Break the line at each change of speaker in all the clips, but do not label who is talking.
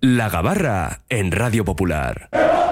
La Gabarra en Radio Popular.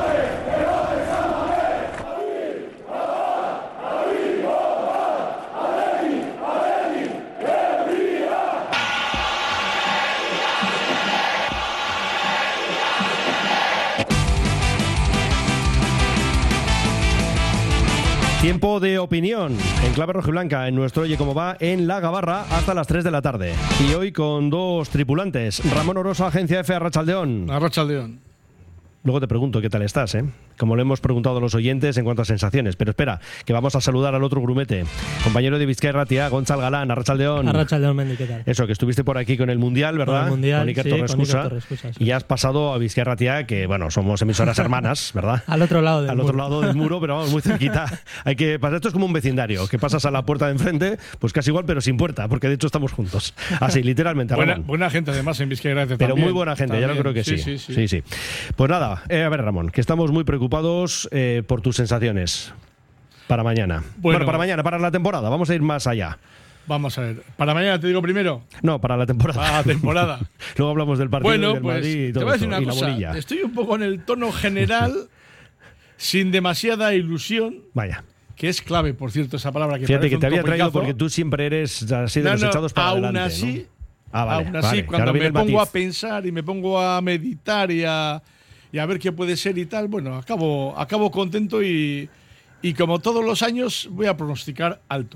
Tiempo de opinión en clave rojiblanca en nuestro Oye Cómo Va en La Gabarra hasta las 3 de la tarde. Y hoy con dos tripulantes. Ramón Orosa, Agencia F, Arratsaldeón.
Arratsaldeón.
Luego te pregunto qué tal estás, como le hemos preguntado a los oyentes en cuanto a sensaciones. Pero espera, que vamos a saludar al otro grumete. Compañero de Bizkaia Irratia, Gonzalo Galán, Arratsaldeón.
Arratsaldeón, Mendi, ¿qué tal?
Eso, que estuviste por aquí con el Mundial, ¿verdad?
Con el Mundial,
con Iker Torrescusa. Y has pasado a Bizkaia Irratia, que bueno, somos emisoras hermanas, ¿verdad?
Al otro lado del muro.
Otro lado del muro, pero vamos, muy cerquita. Hay que pasar, esto es como un vecindario, que pasas a la puerta de enfrente, pues casi igual, pero sin puerta, porque de hecho estamos juntos. Así, literalmente.
Buena gente además en Bizkaia Irratia
pero
también.
Muy buena gente, ya lo creo que sí. Sí. Pues nada, a ver, Ramón, que estamos muy preocupados por tus sensaciones para mañana. Bueno, para mañana, para la temporada. Vamos a ir más allá.
Vamos a ver. ¿Para mañana te digo primero?
No, para la temporada.
Para la temporada.
Luego hablamos del partido del Madrid y todo
te voy a decir
esto,
una cosa.
Bonilla.
Estoy un poco en el tono general, sin demasiada ilusión.
Vaya.
Que es clave, por cierto, esa palabra que
fíjate que te había traído
topicazo.
porque tú siempre eres así de los echados para
aún
adelante.
Así,
¿no?
aún así, cuando me pongo a pensar y me pongo a meditar y a ver qué puede ser y tal, bueno, acabo contento y como todos los años voy a pronosticar alto.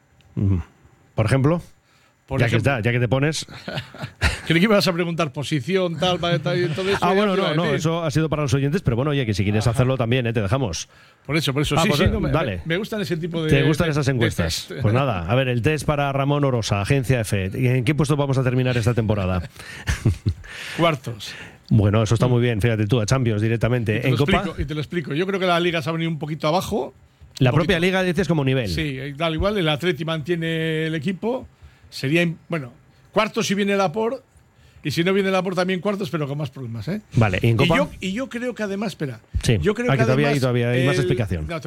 ¿Por ejemplo? Ya que te pones...
Creí que me vas a preguntar posición, tal, y todo eso.
No, eso ha sido para los oyentes, pero bueno, oye, que si quieres hacerlo también, te dejamos.
Por eso,
dale.
Me gustan ese tipo de...
¿Te gustan esas encuestas? Pues nada, a ver, el test para Ramón Orosa, Agencia F. ¿En qué puesto vamos a terminar esta temporada?
Cuartos.
Bueno, eso está muy bien, fíjate tú, a Champions directamente. ¿En Copa?
Y te lo explico. Yo creo que la Liga se ha venido un poquito abajo.
La propia Liga dices como nivel.
Sí, da igual, el Atleti mantiene el equipo. Sería, cuartos si viene el Laporte, y si no viene el Laporte también cuartos, pero con más problemas, ¿eh?
Vale, ¿y en Copa?
Y yo creo que además, espera.
Sí,
yo creo que
todavía hay más explicación.
No,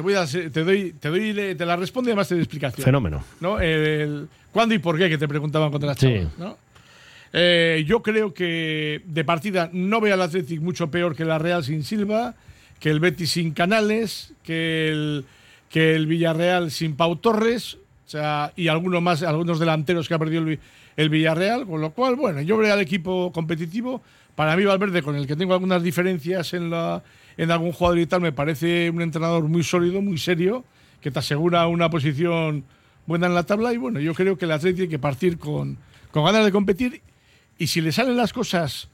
te la respondo y además te doy explicación.
Fenómeno.
¿No? ¿Cuándo y por qué? Que te preguntaban contra las chavas, ¿no? Yo creo que de partida no veo al Athletic mucho peor que la Real sin Silva, que el Betis sin Canales, que el Villarreal sin Pau Torres, o sea, y algunos delanteros que ha perdido el Villarreal, con lo cual, bueno, yo veo al equipo competitivo. Para mí Valverde, con el que tengo algunas diferencias en algún jugador y tal, me parece un entrenador muy sólido, muy serio, que te asegura una posición buena en la tabla, y bueno, yo creo que el Athletic tiene que partir con ganas de competir. Y si le salen las cosas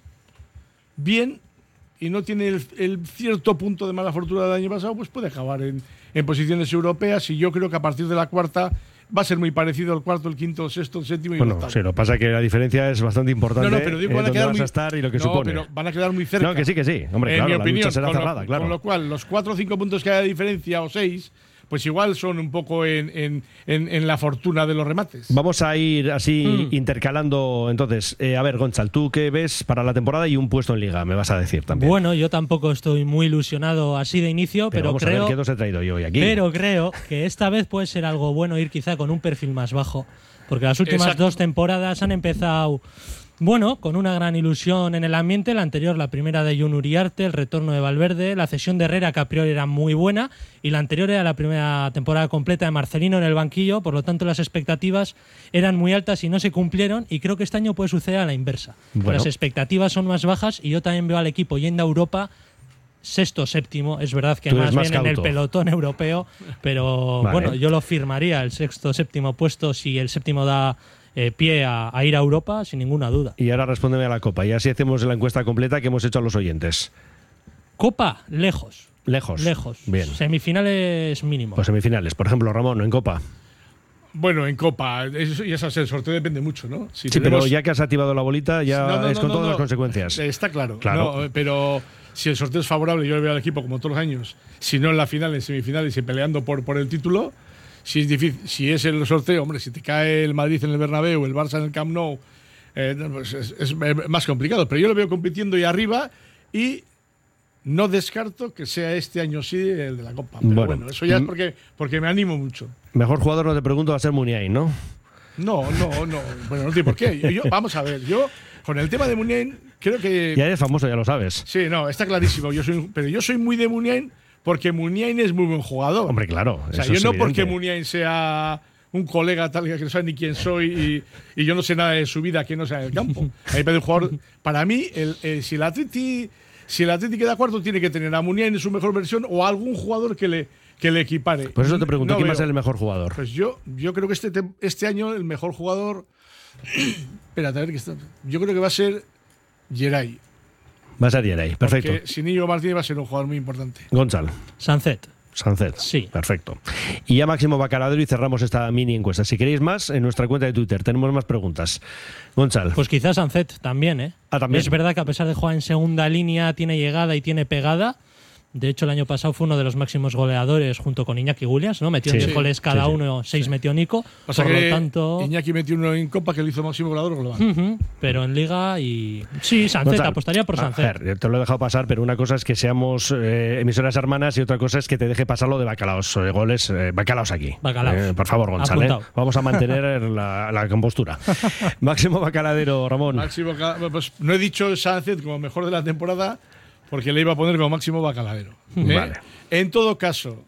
bien y no tiene el cierto punto de mala fortuna del año pasado, pues puede acabar en posiciones europeas. Y yo creo que a partir de la cuarta va a ser muy parecido al cuarto, el quinto, el sexto, el séptimo y el octavo.
Sí, lo que pasa es que la diferencia es bastante importante.
Pero digo, van a quedar
vas a estar y lo que supone.
Pero van a quedar muy cerca.
No, que sí. Hombre,
en
claro,
mi opinión,
la lucha será cerrada, claro.
Con lo cual, los 4 o 5 puntos que hay de diferencia, o 6, pues igual son un poco en la fortuna de los remates.
Vamos a ir así intercalando. Entonces, a ver, Gonzalo, ¿tú qué ves para la temporada y un puesto en Liga? Me vas a decir también.
Bueno, yo tampoco estoy muy ilusionado así de inicio, pero
vamos
creo...
a ver qué dos he traído yo hoy aquí.
Pero creo que esta vez puede ser algo bueno ir quizá con un perfil más bajo, porque las últimas 2 temporadas han empezado... Bueno, con una gran ilusión en el ambiente, la anterior, la primera de Jon Uriarte, el retorno de Valverde, la cesión de Herrera, que a priori era muy buena, y la anterior era la primera temporada completa de Marcelino en el banquillo, por lo tanto las expectativas eran muy altas y no se cumplieron, y creo que este año puede suceder a la inversa. Bueno. Las expectativas son más bajas y yo también veo al equipo yendo a Europa sexto, séptimo, es verdad que más bien en el pelotón europeo, pero bueno, yo lo firmaría el sexto, séptimo puesto si el séptimo da... pie a ir a Europa sin ninguna duda.
Y ahora respóndeme a la Copa y así hacemos la encuesta completa que hemos hecho a los oyentes.
Copa, lejos.
Bien.
Semifinales mínimo.
Pues semifinales, por ejemplo, Ramón, en Copa.
Bueno, en Copa, el sorteo depende mucho, ¿no?
Pero ya que has activado la bolita, ya con todas las consecuencias.
Está claro. No, pero si el sorteo es favorable, yo le veo al equipo como todos los años, si no en la final, en semifinales y peleando por el título. Si es difícil, si es el sorteo, hombre, si te cae el Madrid en el Bernabéu, el Barça en el Camp Nou, pues es más complicado. Pero yo lo veo compitiendo ahí arriba y no descarto que sea este año sí el de la Copa. Pero bueno, eso ya es porque me animo mucho.
Mejor jugador, no te pregunto, va a ser Muniain, ¿no?
No. Bueno, no tiene por qué. Vamos a ver, yo con el tema de Muniain creo que...
Ya eres famoso, ya lo sabes.
Sí, no, está clarísimo. Pero yo soy muy de Muniain porque Muniain es muy buen jugador.
Hombre, claro.
O sea, yo no porque Muniain sea un colega tal que no sabe ni quién soy y yo no sé nada de su vida que no sea en el campo. A mí me parece un jugador... Para mí, si el Atleti queda cuarto, tiene que tener a Muniain en su mejor versión o a algún jugador que le equipare.
Por eso te pregunto, ¿quién va a ser el mejor jugador?
Pues yo creo que este año el mejor jugador... Espérate, a ver qué está... Yo creo que va a ser Geray.
Va a ser Geray, perfecto.
Porque sin Íñigo Martínez va a ser un jugador muy importante.
Gonzalo.
Sancet.
Sí. Perfecto. Y ya Máximo Bacaladero y cerramos esta mini encuesta. Si queréis más, en nuestra cuenta de Twitter tenemos más preguntas. Gonzalo.
Pues quizás Sancet también, ¿eh?
También.
Es verdad que a pesar de jugar en segunda línea, tiene llegada y tiene pegada. De hecho, el año pasado fue uno de los máximos goleadores junto con Iñaki Williams, ¿no? Metió 10 goles cada uno, 6 metió Nico.
O sea
por
que
lo tanto,
Iñaki metió uno en Copa que lo hizo máximo goleador global.
Pero en Liga y... Sí, Sancet, apostaría por Sancet.
A ver, te lo he dejado pasar, pero una cosa es que seamos emisoras hermanas y otra cosa es que te deje pasar lo de Bacalaos, goles Bacalaos aquí.
Bacalaos.
Por favor, Gonzalo. Vamos a mantener la compostura. Máximo Bacaladero, Ramón.
Pues no he dicho Sancet como mejor de la temporada porque le iba a poner como Máximo Bacaladero.
Vale.
En todo caso,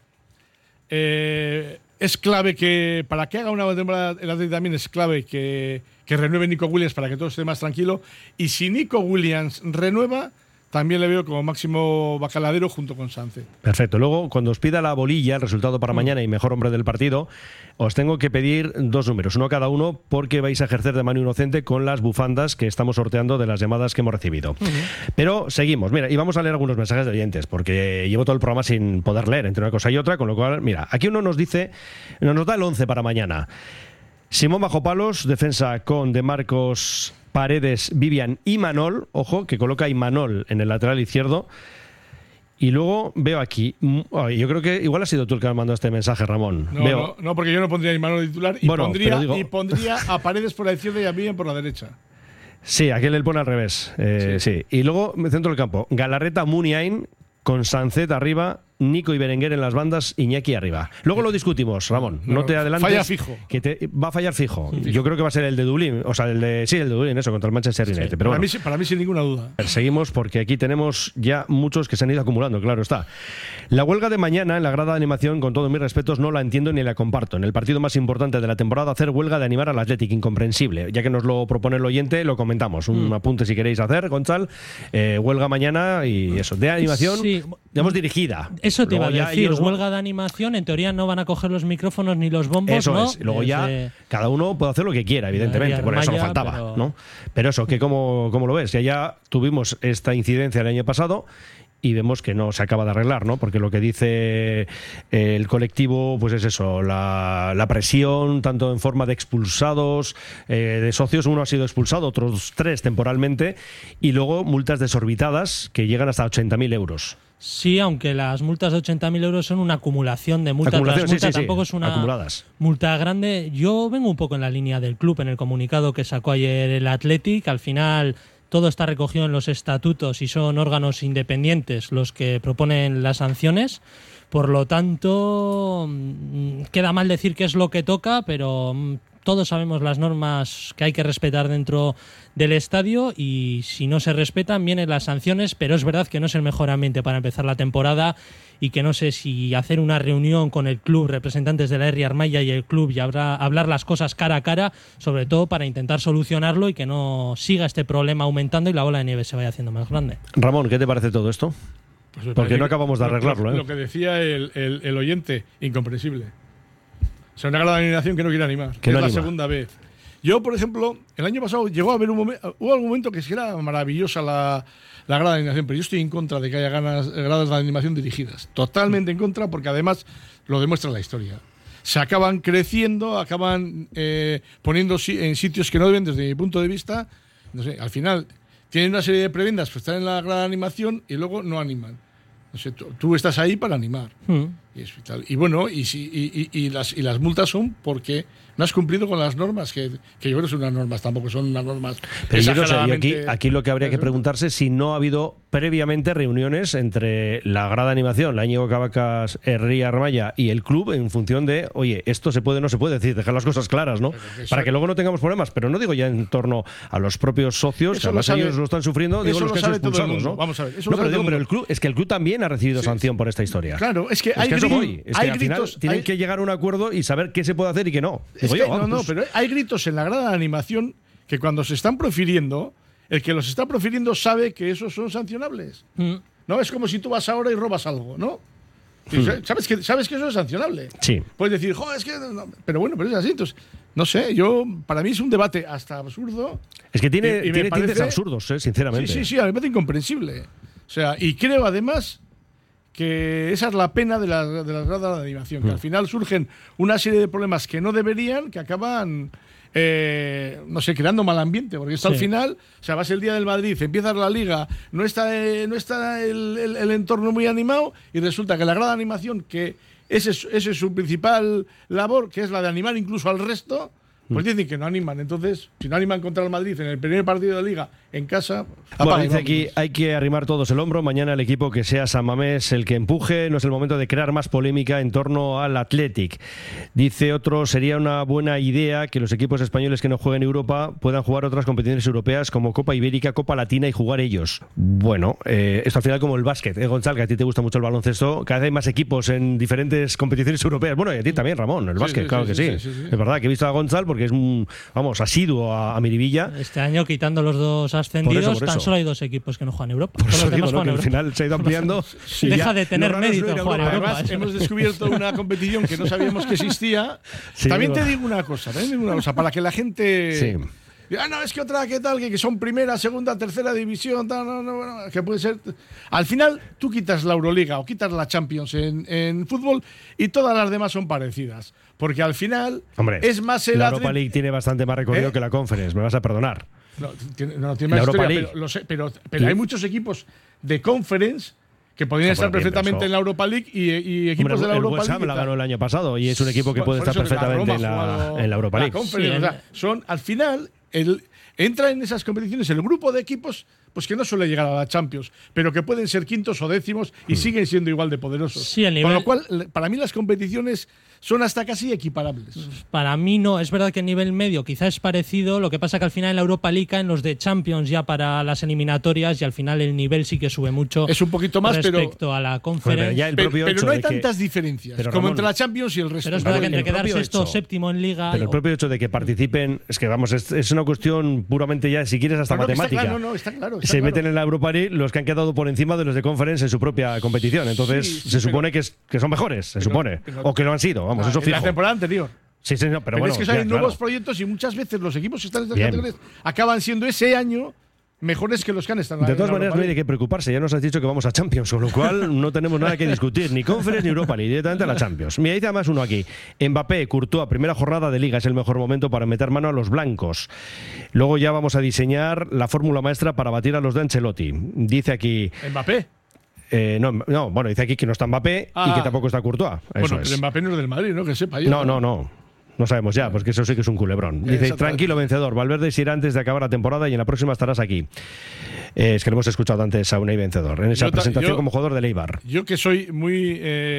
es clave que para que haga una buena temporada el Atleti también es clave que renueve Nico Williams para que todo esté más tranquilo. Y si Nico Williams renueva, también le veo como Máximo Bacaladero junto con Sánchez.
Perfecto. Luego, cuando os pida la bolilla, el resultado para mañana y mejor hombre del partido, os tengo que pedir 2 números, uno cada uno, porque vais a ejercer de mano inocente con las bufandas que estamos sorteando de las llamadas que hemos recibido. Pero seguimos. Mira, y vamos a leer algunos mensajes de oyentes, porque llevo todo el programa sin poder leer entre una cosa y otra, con lo cual, mira, aquí uno nos dice, nos da el 11 para mañana. Simón bajo palos, defensa con De Marcos, Paredes, Vivian y Manol. Ojo, que coloca a Imanol en el lateral izquierdo. Y luego veo aquí, yo creo que igual has sido tú el que me mandó este mensaje, Ramón.
No, porque yo no pondría a Imanol titular y, pondría a Paredes por la izquierda y a Vivian por la derecha.
Sí, aquí él pone al revés. Sí. Y luego, centro del campo, Galarreta, Muniain, con Sancet arriba, Nico y Berenguer en las bandas, Iñaki arriba. Luego lo discutimos, Ramón. No te adelantes.
Falla fijo.
Que va a fallar fijo. Yo creo que va a ser el de Dublín. O sea, el de Dublín, eso, contra el Manchester United.
Sí,
pero
para mí sin ninguna duda.
Seguimos porque aquí tenemos ya muchos que se han ido acumulando, claro está. La huelga de mañana en la grada de animación, con todos mis respetos, no la entiendo ni la comparto. En el partido más importante de la temporada, hacer huelga de animar al Athletic, incomprensible. Ya que nos lo propone el oyente, lo comentamos. Un apunte si queréis hacer, Gonzalo. Huelga mañana y eso, de animación, digamos, dirigida.
Eso te iba a decir, huelga de animación, en teoría no van a coger los micrófonos ni los bombos,
eso
¿no?
Es. Luego cada uno puede hacer lo que quiera, evidentemente, por eso no faltaba, ¿no? Pero eso, que ¿cómo lo ves? Ya tuvimos esta incidencia el año pasado y vemos que no se acaba de arreglar, ¿no? Porque lo que dice el colectivo, pues es eso, la presión, tanto en forma de expulsados, de socios, uno ha sido expulsado, otros 3 temporalmente, y luego multas desorbitadas que llegan hasta 80.000 euros.
Sí, aunque las multas de 80.000 euros son una acumulación de multa tras multa, tampoco es una multa grande. Yo vengo un poco en la línea del club, en el comunicado que sacó ayer el Athletic. Al final todo está recogido en los estatutos y son órganos independientes los que proponen las sanciones. Por lo tanto, queda mal decir qué es lo que toca, pero todos sabemos las normas que hay que respetar dentro del estadio y si no se respetan vienen las sanciones, pero es verdad que no es el mejor ambiente para empezar la temporada y que no sé si hacer una reunión con el club, representantes de la R. Armaya y el club y hablar las cosas cara a cara, sobre todo para intentar solucionarlo y que no siga este problema aumentando y la bola de nieve se vaya haciendo más grande.
Ramón, ¿qué te parece todo esto?
Pues
porque no acabamos de arreglarlo.
Lo que decía el oyente, incomprensible. O sea, una grada de animación que no quiere animar. Que es la segunda vez. Yo, por ejemplo, el año pasado llegó a haber hubo algún momento que sí era maravillosa la grada de animación, pero yo estoy en contra de que haya gradas de animación dirigidas. Totalmente en contra, porque además lo demuestra la historia. Se acaban creciendo, acaban poniendo en sitios que no deben, desde mi punto de vista. No sé, al final tienen una serie de prebendas, pues están en la grada de animación y luego no animan. No sé, tú estás ahí para animar. Y bueno, y las multas son porque no has cumplido con las normas, que yo creo que son unas normas, tampoco son unas normas.
Pero yo no sé, aquí lo que habría que preguntarse es si no ha habido previamente reuniones entre la grada de animación, la Íñigo Cabacas, Herría Armaya y el club en función de, oye, esto se puede o no se puede, es decir, dejar las cosas claras, ¿no? Para que luego no tengamos problemas, pero no digo ya en torno a los propios socios, que además ellos lo están sufriendo, digo los que han sido expulsados, ¿no?
Vamos a ver,
pero el club, es que el club también ha recibido sanción por esta historia.
Claro, es que hay
al final tienen que llegar a un acuerdo y saber qué se puede hacer y qué no.
Pero hay gritos en la grada de animación que cuando se están profiriendo, el que los está profiriendo sabe que esos son sancionables. ¿No? Es como si tú vas ahora y robas algo, ¿no? ¿Sabes que eso es sancionable?
Sí.
Puedes decir, joder, es que... No, pero es así. Entonces, no sé, para mí es un debate hasta absurdo.
Es que tiene tintes absurdos, sinceramente.
Sí, a mí me parece incomprensible. O sea, y creo además que esa es la pena de las gradas de animación, que al final surgen una serie de problemas que no deberían, que acaban, no sé, creando mal ambiente, porque esto al final, o sea, vas el día del Madrid, empiezas la liga, no está el entorno muy animado, y resulta que la grada de animación, que ese es su principal labor, que es la de animar incluso al resto, pues dicen que no animan. Entonces, si no animan contra el Madrid en el primer partido de Liga en casa...
Bueno, dice aquí, hay que arrimar todos el hombro. Mañana el equipo que sea San Mamés el que empuje. No es el momento de crear más polémica en torno al Athletic. Dice otro, sería una buena idea que los equipos españoles que no jueguen en Europa puedan jugar otras competiciones europeas como Copa Ibérica, Copa Latina y jugar ellos. Bueno, esto al final como el básquet. Gonzalo, que a ti te gusta mucho el baloncesto, cada vez hay más equipos en diferentes competiciones europeas. Bueno, y a ti también, Ramón, el básquet, claro que sí. Es verdad que he visto a Gonzalo porque es un, asiduo a Miribilla.
Este año, quitando los dos ascendidos, tan solo hay 2 equipos que no juegan en Europa.
Por eso digo, que al final se ha ido ampliando.
Deja de tener mérito jugar en Europa.
Además, hemos descubierto una competición que no sabíamos que existía. También te digo una cosa, para que la gente...
Sí.
No, es que otra, ¿qué tal? Que son primera, segunda, tercera división, que puede ser... Al final, tú quitas la Euroliga o quitas la Champions en fútbol y todas las demás son parecidas. Porque al final, es más el...
La Europa League tiene bastante más recorrido que la Conference, me vas a perdonar.
No tiene más historia, pero hay muchos equipos de Conference que podrían estar perfectamente en la Europa League y equipos de la Europa League.
El West Ham la ganó el año pasado y es un equipo que puede estar perfectamente en la Europa League.
O sea, son, al final, entra en esas competiciones el grupo de equipos pues que no suele llegar a la Champions, pero que pueden ser quintos o décimos y siguen siendo igual de poderosos.
Sí, el nivel...
Con lo cual, para mí las competiciones son hasta casi equiparables.
Para mí no, es verdad que el nivel medio quizás es parecido, lo que pasa que al final en la Europa League en los de Champions ya para las eliminatorias y al final el nivel sí que sube mucho.
Es un poquito más,
respecto a la Conference.
Pero no hay tantas diferencias como Ramón, entre la Champions y el resto.
Pero es verdad que entre quedar sexto o séptimo en Liga...
Pero el propio hecho de que participen, es que vamos, es una cuestión puramente ya, si quieres, hasta matemática.
Está claro.
Se meten en la Europa League los que han quedado por encima de los de Conference en su propia competición. Entonces se supone que son mejores, se supone. O que lo han sido, vamos, eso fijo.
La temporada anterior.
Sí, señor, pero bueno,
es que salen nuevos proyectos y muchas veces los equipos que están en estas categorías acaban siendo ese año mejores que los que han estado.
De todas maneras, no hay de qué preocuparse. Ya nos has dicho que vamos a Champions, con lo cual no tenemos nada que discutir, ni Conference ni Europa League, directamente a la Champions. Mira, dice además uno aquí. Mbappé, Courtois, primera jornada de Liga, es el mejor momento para meter mano a los blancos. Luego ya vamos a diseñar la fórmula maestra para batir a los de Ancelotti. Dice aquí...
¿Mbappé?
No, bueno, dice aquí que no está Mbappé y que tampoco está Courtois.
Bueno, pero Mbappé no es del Madrid, ¿no? Que sepa yo.
No sabemos ya, porque eso sí que es un culebrón. Dice, tranquilo, vencedor. Valverde se irá antes de acabar la temporada y en la próxima estarás aquí. Es que lo hemos escuchado antes a Unai Vencedor, en esa presentación como jugador del Eibar.
Yo que soy muy...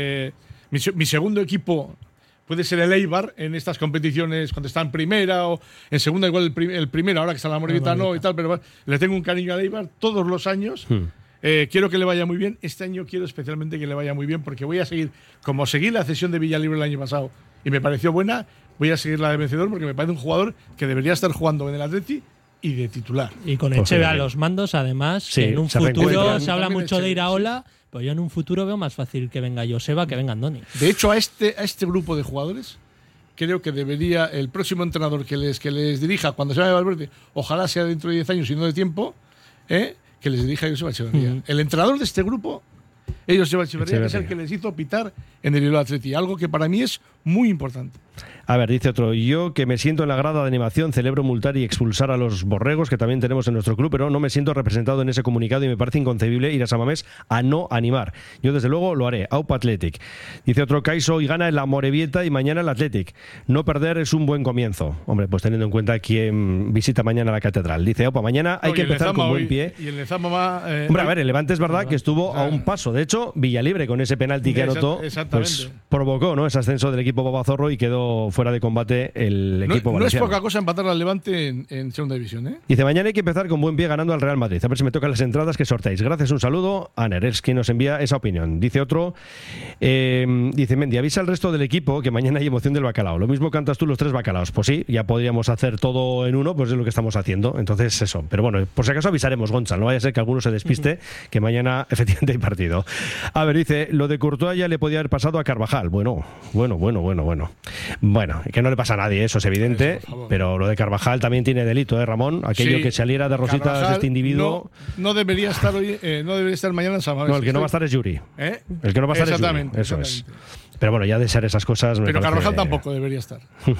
mi segundo equipo puede ser el Eibar en estas competiciones cuando está en primera o en segunda igual el primero, ahora que está la Morevietano y tal, pero le tengo un cariño al Eibar todos los años. Quiero que le vaya muy bien. Este año quiero especialmente que le vaya muy bien porque voy a seguir, como seguí la cesión de Villalibre el año pasado y me pareció buena, voy a seguir la de Vencedor porque me parece un jugador que debería estar jugando en el Atleti y de titular.
Y con Echeve a los mandos, además, que en un futuro se habla mucho de Iraola, pero yo en un futuro veo más fácil que venga Joseba que venga Andoni.
De hecho, a este grupo de jugadores creo que debería el próximo entrenador que les dirija cuando se vaya Valverde, ojalá sea dentro de 10 años y no de tiempo, que les dirija Joseba Echeverría. El entrenador de este grupo Ellos Echeverría es el que les hizo pitar en el Bilbao Athletic, algo que para mí es muy importante.
A ver, dice otro, yo que me siento en la grada de animación, celebro multar y expulsar a los borregos que también tenemos en nuestro club, pero no me siento representado en ese comunicado y me parece inconcebible ir a San Mamés a no animar. Yo desde luego lo haré. Aupa Athletic. Dice otro, Caiso y gana el Amorebieta y mañana el Athletic. No perder es un buen comienzo. Hombre, pues teniendo en cuenta quién visita mañana la catedral. Dice, Aupa, mañana hay que empezar con buen pie.
Y el Lezama va,
hombre, a ver, el Levante es verdad que estuvo a un paso. De hecho, Villalibre con ese penalti que anotó, pues provocó, ¿no?, ese ascenso del equipo Babazorro y quedó fuera de combate el equipo valenciano.
No es poca cosa empatar al Levante en segunda división, ¿eh?
Dice, mañana hay que empezar con buen pie ganando al Real Madrid. A ver si me tocan las entradas que sorteáis. Gracias, un saludo. Aner es quien nos envía esa opinión. Dice otro, dice Mendy, avisa al resto del equipo que mañana hay emoción del bacalao. Lo mismo cantas tú los 3 bacalaos. Pues sí, ya podríamos hacer todo en uno, pues es lo que estamos haciendo. Entonces eso. Pero bueno, por si acaso avisaremos, Gonzalo. No vaya a ser que alguno se despiste, que mañana efectivamente hay partido. A ver, dice, lo de Courtois ya le podía haber pasado a Carvajal. Bueno, que no le pasa a nadie, eso es evidente, pero lo de Carvajal también tiene delito, Ramón. Aquello que saliera de rositas Carvajal, este individuo.
No debería estar hoy, no debería estar mañana en San Mamés.
No, el que no va a estar es Yuri. El que no va a estar es Yuri. Eso es. Pero bueno, ya de ser esas cosas.
Pero Carvajal tampoco debería estar.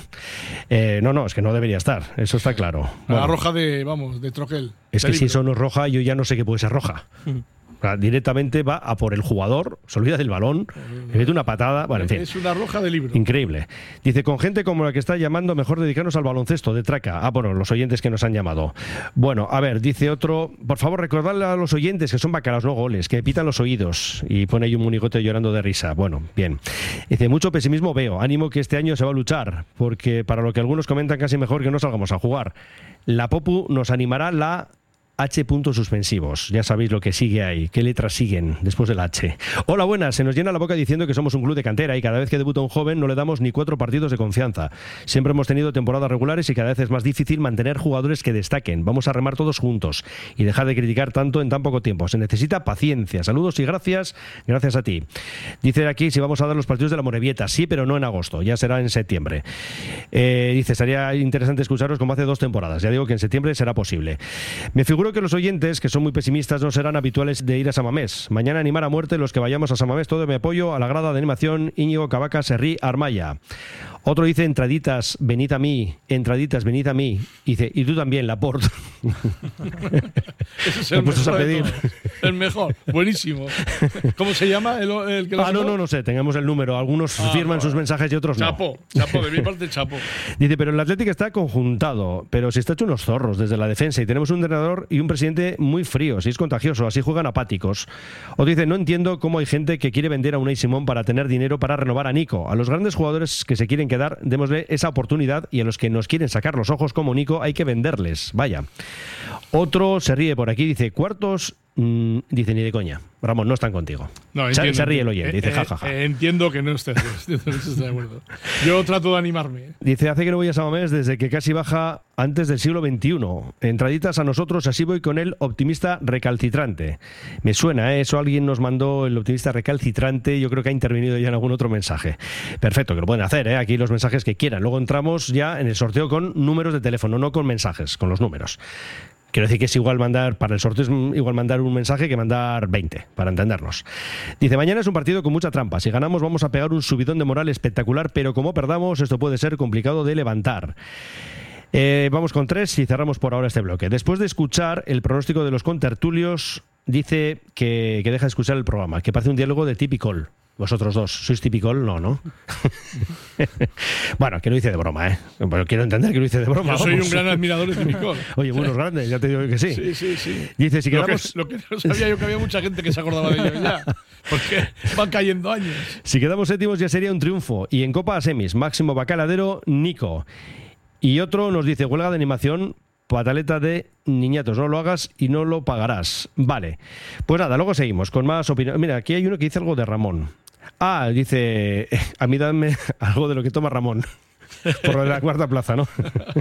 No, es que no debería estar, eso está claro.
La roja de Troquel.
Es que si eso no es roja, yo ya no sé qué puede ser roja. Directamente va a por el jugador, se olvida del balón, le mete una patada. Bueno, en fin.
Es una roja de libro.
Increíble. Dice, con gente como la que está llamando, mejor dedicarnos al baloncesto de traca. Bueno, los oyentes que nos han llamado. Bueno, a ver, dice otro, por favor, recordadle a los oyentes que son bacalaos, no goles, que pitan los oídos. Y pone ahí un monigote llorando de risa. Bueno, bien. Dice, mucho pesimismo veo. Ánimo que este año se va a luchar, porque para lo que algunos comentan, casi mejor que no salgamos a jugar. La Popu nos animará la H. suspensivos. Ya sabéis lo que sigue ahí. ¿Qué letras siguen después del H? Hola, buenas. Se nos llena la boca diciendo que somos un club de cantera y cada vez que debuta un joven no le damos ni 4 partidos de confianza. Siempre hemos tenido temporadas regulares y cada vez es más difícil mantener jugadores que destaquen. Vamos a remar todos juntos y dejar de criticar tanto en tan poco tiempo. Se necesita paciencia. Saludos y gracias. Gracias a ti. Dice aquí si vamos a dar los partidos de la Morevieta. Sí, pero no en agosto. Ya será en septiembre. Dice, sería interesante escucharos como hace 2 temporadas. Ya digo que en septiembre será posible. Me figuro que los oyentes, que son muy pesimistas, no serán habituales de ir a San Mamés. Mañana animar a muerte los que vayamos a San Mamés. Todo mi apoyo a la grada de animación. Íñigo Cavaca, Serrí, Armaya. Otro dice, entraditas, venid a mí. Entraditas, venid a mí. Dice, y tú también, Laporte.
Ese es el mejor, a pedir. El mejor, buenísimo. ¿Cómo se llama el que lo
no sé, tengamos el número. Algunos firman sus mensajes y otros
chapo,
no.
Chapo, de mi parte, chapo.
Dice, pero el Atlético está conjuntado, pero si está hecho unos zorros desde la defensa y tenemos un entrenador y un presidente muy fríos y es contagioso, así juegan apáticos. O dice, no entiendo cómo hay gente que quiere vender a Unai Simón para tener dinero para renovar a Nico. A los grandes jugadores que se quieren quedar, démosle esa oportunidad y a los que nos quieren sacar los ojos como Nico hay que venderles. Vaya. Otro se ríe por aquí, dice, cuartos, dice, ni de coña. Ramón, no están contigo.
No, entiendo,
se ríe el oyente, dice jajaja.
Entiendo que no estés de acuerdo. Yo trato de animarme.
Dice, hace que no voy a San Mamés desde que casi baja antes del siglo XXI. Entraditas a nosotros, así voy con el optimista recalcitrante. Me suena, eso alguien nos mandó el optimista recalcitrante, yo creo que ha intervenido ya en algún otro mensaje. Perfecto, que lo pueden hacer, aquí los mensajes que quieran. Luego entramos ya en el sorteo con números de teléfono, no con mensajes, con los números. Quiero decir que es igual mandar, para el sorteo es igual mandar un mensaje que mandar 20, para entendernos. Dice, mañana es un partido con mucha trampa. Si ganamos vamos a pegar un subidón de moral espectacular, pero como perdamos esto puede ser complicado de levantar. Vamos con 3 y cerramos por ahora este bloque. Después de escuchar el pronóstico de los contertulios, dice que deja de escuchar el programa, que parece un diálogo de Tipicol. Vosotros dos, ¿sois Tipicol? No. Bueno, que lo hice de broma, Pero quiero entender que lo hice de broma.
Yo soy un gran admirador de Tipicol.
Oye, buenos grandes, ya te digo que sí.
Sí.
Dice, si quedamos...
Lo que no sabía yo que había mucha gente que se acordaba de ello ya. Porque van cayendo años.
Si quedamos séptimos ya sería un triunfo. Y en Copa a semis, máximo bacaladero, Nico. Y otro nos dice, huelga de animación, pataleta de niñatos, no lo hagas y no lo pagarás. Vale. Pues nada, luego seguimos con más opiniones. Mira, aquí hay uno que dice algo de Ramón. Dice, a mí dame algo de lo que toma Ramón. Por lo de la cuarta plaza, ¿no?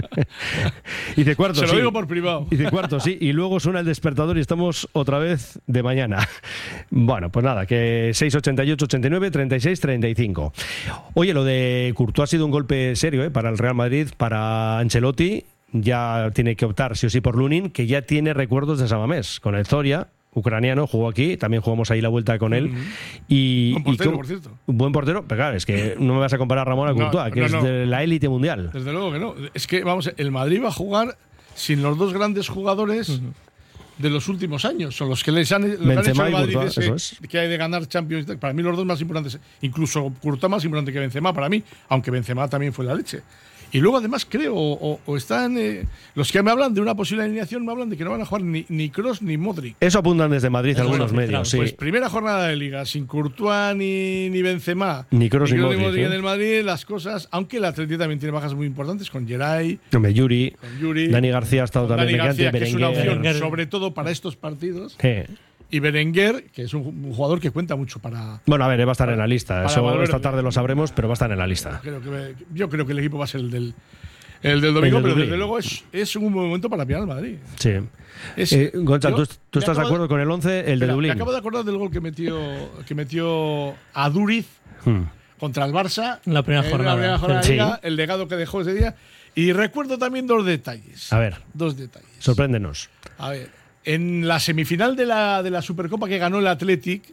Dice cuarto,
se lo digo por privado.
Dice cuarto, sí, y luego suena el despertador y estamos otra vez de mañana. Bueno, pues nada, que 688 89 36 35. Oye, lo de Courtois ha sido un golpe serio, para el Real Madrid, para Ancelotti. Ya tiene que optar sí o sí por Lunin, que ya tiene recuerdos de San Mamés, con el Zoria, ucraniano, jugó aquí, también jugamos ahí la vuelta con él. Y,
Buen portero, por cierto.
Un buen portero, pero claro, es que no me vas a comparar a Ramón a Courtois, que es de la élite mundial.
Desde luego que no. Es que, vamos, el Madrid va a jugar sin los dos grandes jugadores de los últimos años. Son los que les han hecho al Madrid que hay de ganar Champions. Para mí los dos más importantes, incluso Courtois más importante que Benzema para mí, aunque Benzema también fue la leche. Y luego además creo, o están los que me hablan de una posible alineación, me hablan de que no van a jugar ni Kroos ni Modric.
Eso apuntan desde Madrid algunos medios, sí.
Pues primera jornada de Liga, sin Courtois ni Benzema,
ni Kroos ni Modric
en el Madrid, las cosas, aunque el Atleti también tiene bajas muy importantes con Geray,
Yuri, Dani García ha estado también
García, que es una opción, sobre todo para estos partidos. Y Berenguer, que es un jugador que cuenta mucho para...
Bueno, a ver, va a estar en la lista. Eso esta tarde lo sabremos, pero va a estar en la lista.
Yo creo que el equipo va a ser el del domingo, pero desde luego es un buen momento para pillar al Madrid.
Sí. Goncha, ¿tú estás de acuerdo con el 11, el de Dublín?
Me acabo de acordar del gol que metió a Duriz contra el Barça.
En la primera jornada.
De Liga, el legado que dejó ese día. Y recuerdo también dos detalles.
A ver. Sorpréndenos.
A ver. En la semifinal de la Supercopa que ganó el Athletic,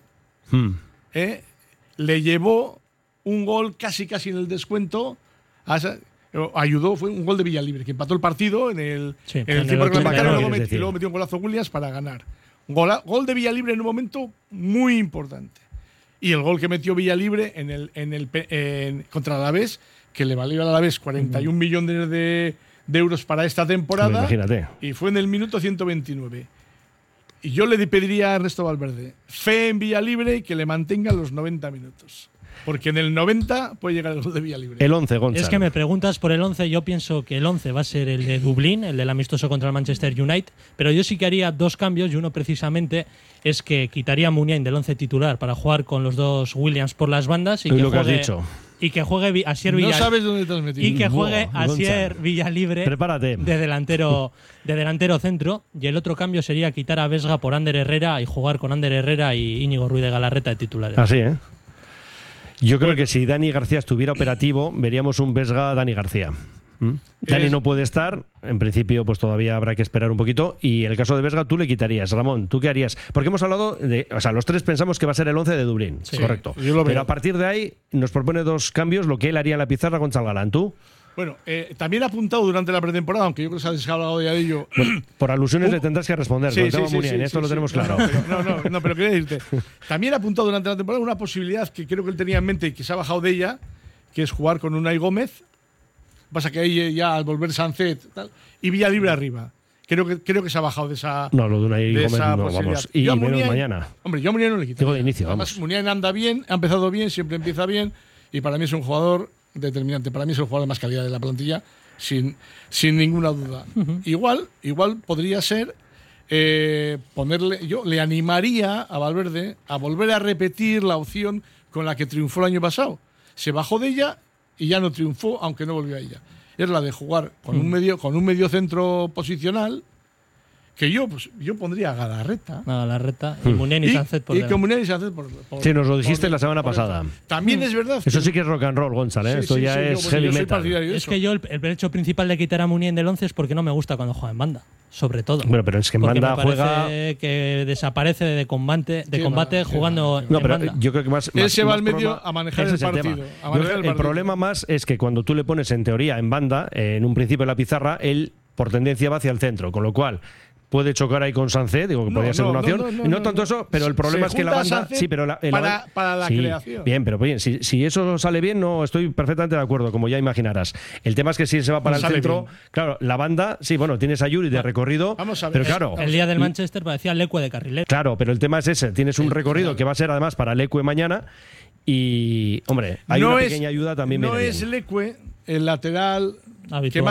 le llevó un gol casi en el descuento. Ayudó, fue un gol de Villalibre, que empató el partido en el tiempo reglamentario y luego metió un golazo Williams para ganar. Gol de Villalibre en un momento muy importante. Y el gol que metió Villalibre contra el Alavés, que le valió al Alavés 41 millones de euros para esta temporada.
Imagínate.
Y fue en el minuto 129. Y yo le pediría a Ernesto Valverde fe en Villalibre y que le mantenga los 90 minutos. Porque en el 90 puede llegar el gol de Villalibre.
El 11, Gonzalo.
Es que me preguntas por el 11, yo pienso que el 11 va a ser el de Dublín, el del amistoso contra el Manchester United, pero yo sí que haría dos cambios y uno precisamente es que quitaría a Muniain del 11 titular para jugar con los dos Williams por las bandas y que
lo que has dicho.
Y que juegue Asier
Villalibre. No sabes dónde te has metido.
Y que juegue Asier Villalibre.
Prepárate.
De delantero centro. Y el otro cambio sería quitar a Vesga por Ander Herrera y jugar con Ander Herrera y Íñigo Ruiz de Galarreta de titulares.
Así, ¿eh? Yo creo que si Dani García estuviera operativo, veríamos un Vesga-Dani García. Dani no puede estar, en principio pues todavía habrá que esperar un poquito, y el caso de Vesga tú le quitarías. Ramón, ¿tú qué harías? Porque hemos hablado de, o sea, los tres pensamos que va a ser el 11 de Dublín, sí, correcto, pero a partir de ahí nos propone dos cambios, lo que él haría en la pizarra con Salgalán. ¿Tú?
Bueno, también ha apuntado durante la pretemporada, aunque yo creo que se ha hablado ya de ello.
Bueno, por alusiones le tendrás que responder,
sí,
esto lo tenemos claro.
No, pero quería decirte, también ha apuntado durante la temporada una posibilidad que creo que él tenía en mente y que se ha bajado de ella, que es jugar con Unai Gómez. Pasa que ahí ya al volver Sancet y Villalibre arriba. Creo que se ha bajado de esa.
No, lo de Unai Gómez no, vamos. Y
yo
menos mañana.
Hombre, yo a Muniain no le quito.
Digo de inicio,
además, Muniain anda bien, ha empezado bien, siempre empieza bien. Y para mí es un jugador determinante. Para mí es el jugador de más calidad de la plantilla, sin ninguna duda. Igual podría ser ponerle. Yo le animaría a Valverde a volver a repetir la opción con la que triunfó el año pasado. Se bajó de ella y ya no triunfó, aunque no volvió a ella. Es la de jugar con un medio centro posicional, que yo pondría a Galarreta.
Y Muniain y Sancet por
delante. Y con Muniain y Sancet por
sí, nos lo dijiste la semana pasada.
También es verdad.
Eso sí que es rock and roll, Gonzalo. Esto ya es heavy metal.
Es que yo el hecho principal de quitar a Muniain del 11 es porque no me gusta cuando juega en banda. Sobre todo.
Bueno, pero es que en banda juega.
Que desaparece de combate jugando en banda.
Yo creo que más.
Él se va al medio a manejar el partido.
El problema más es que cuando tú le pones en teoría en banda, en un principio en la pizarra, él por tendencia va hacia el centro, con lo cual puede chocar ahí con Sancet, digo que podría ser una opción. No tanto eso, pero el problema es que la banda. Sí, pero
para la creación.
Bien, pero bien, si eso sale bien, no estoy perfectamente de acuerdo, como ya imaginarás. El tema es que si se va para el centro, bien. Claro, la banda, sí, bueno, tienes a Yuri de recorrido.
Vamos a ver.
Pero claro.
El día del Manchester parecía Leque de carrilero.
Claro, pero el tema es ese. Tienes un recorrido que va a ser además para Leque mañana. Y, hombre, hay una pequeña ayuda también.
No es Leque el lateral que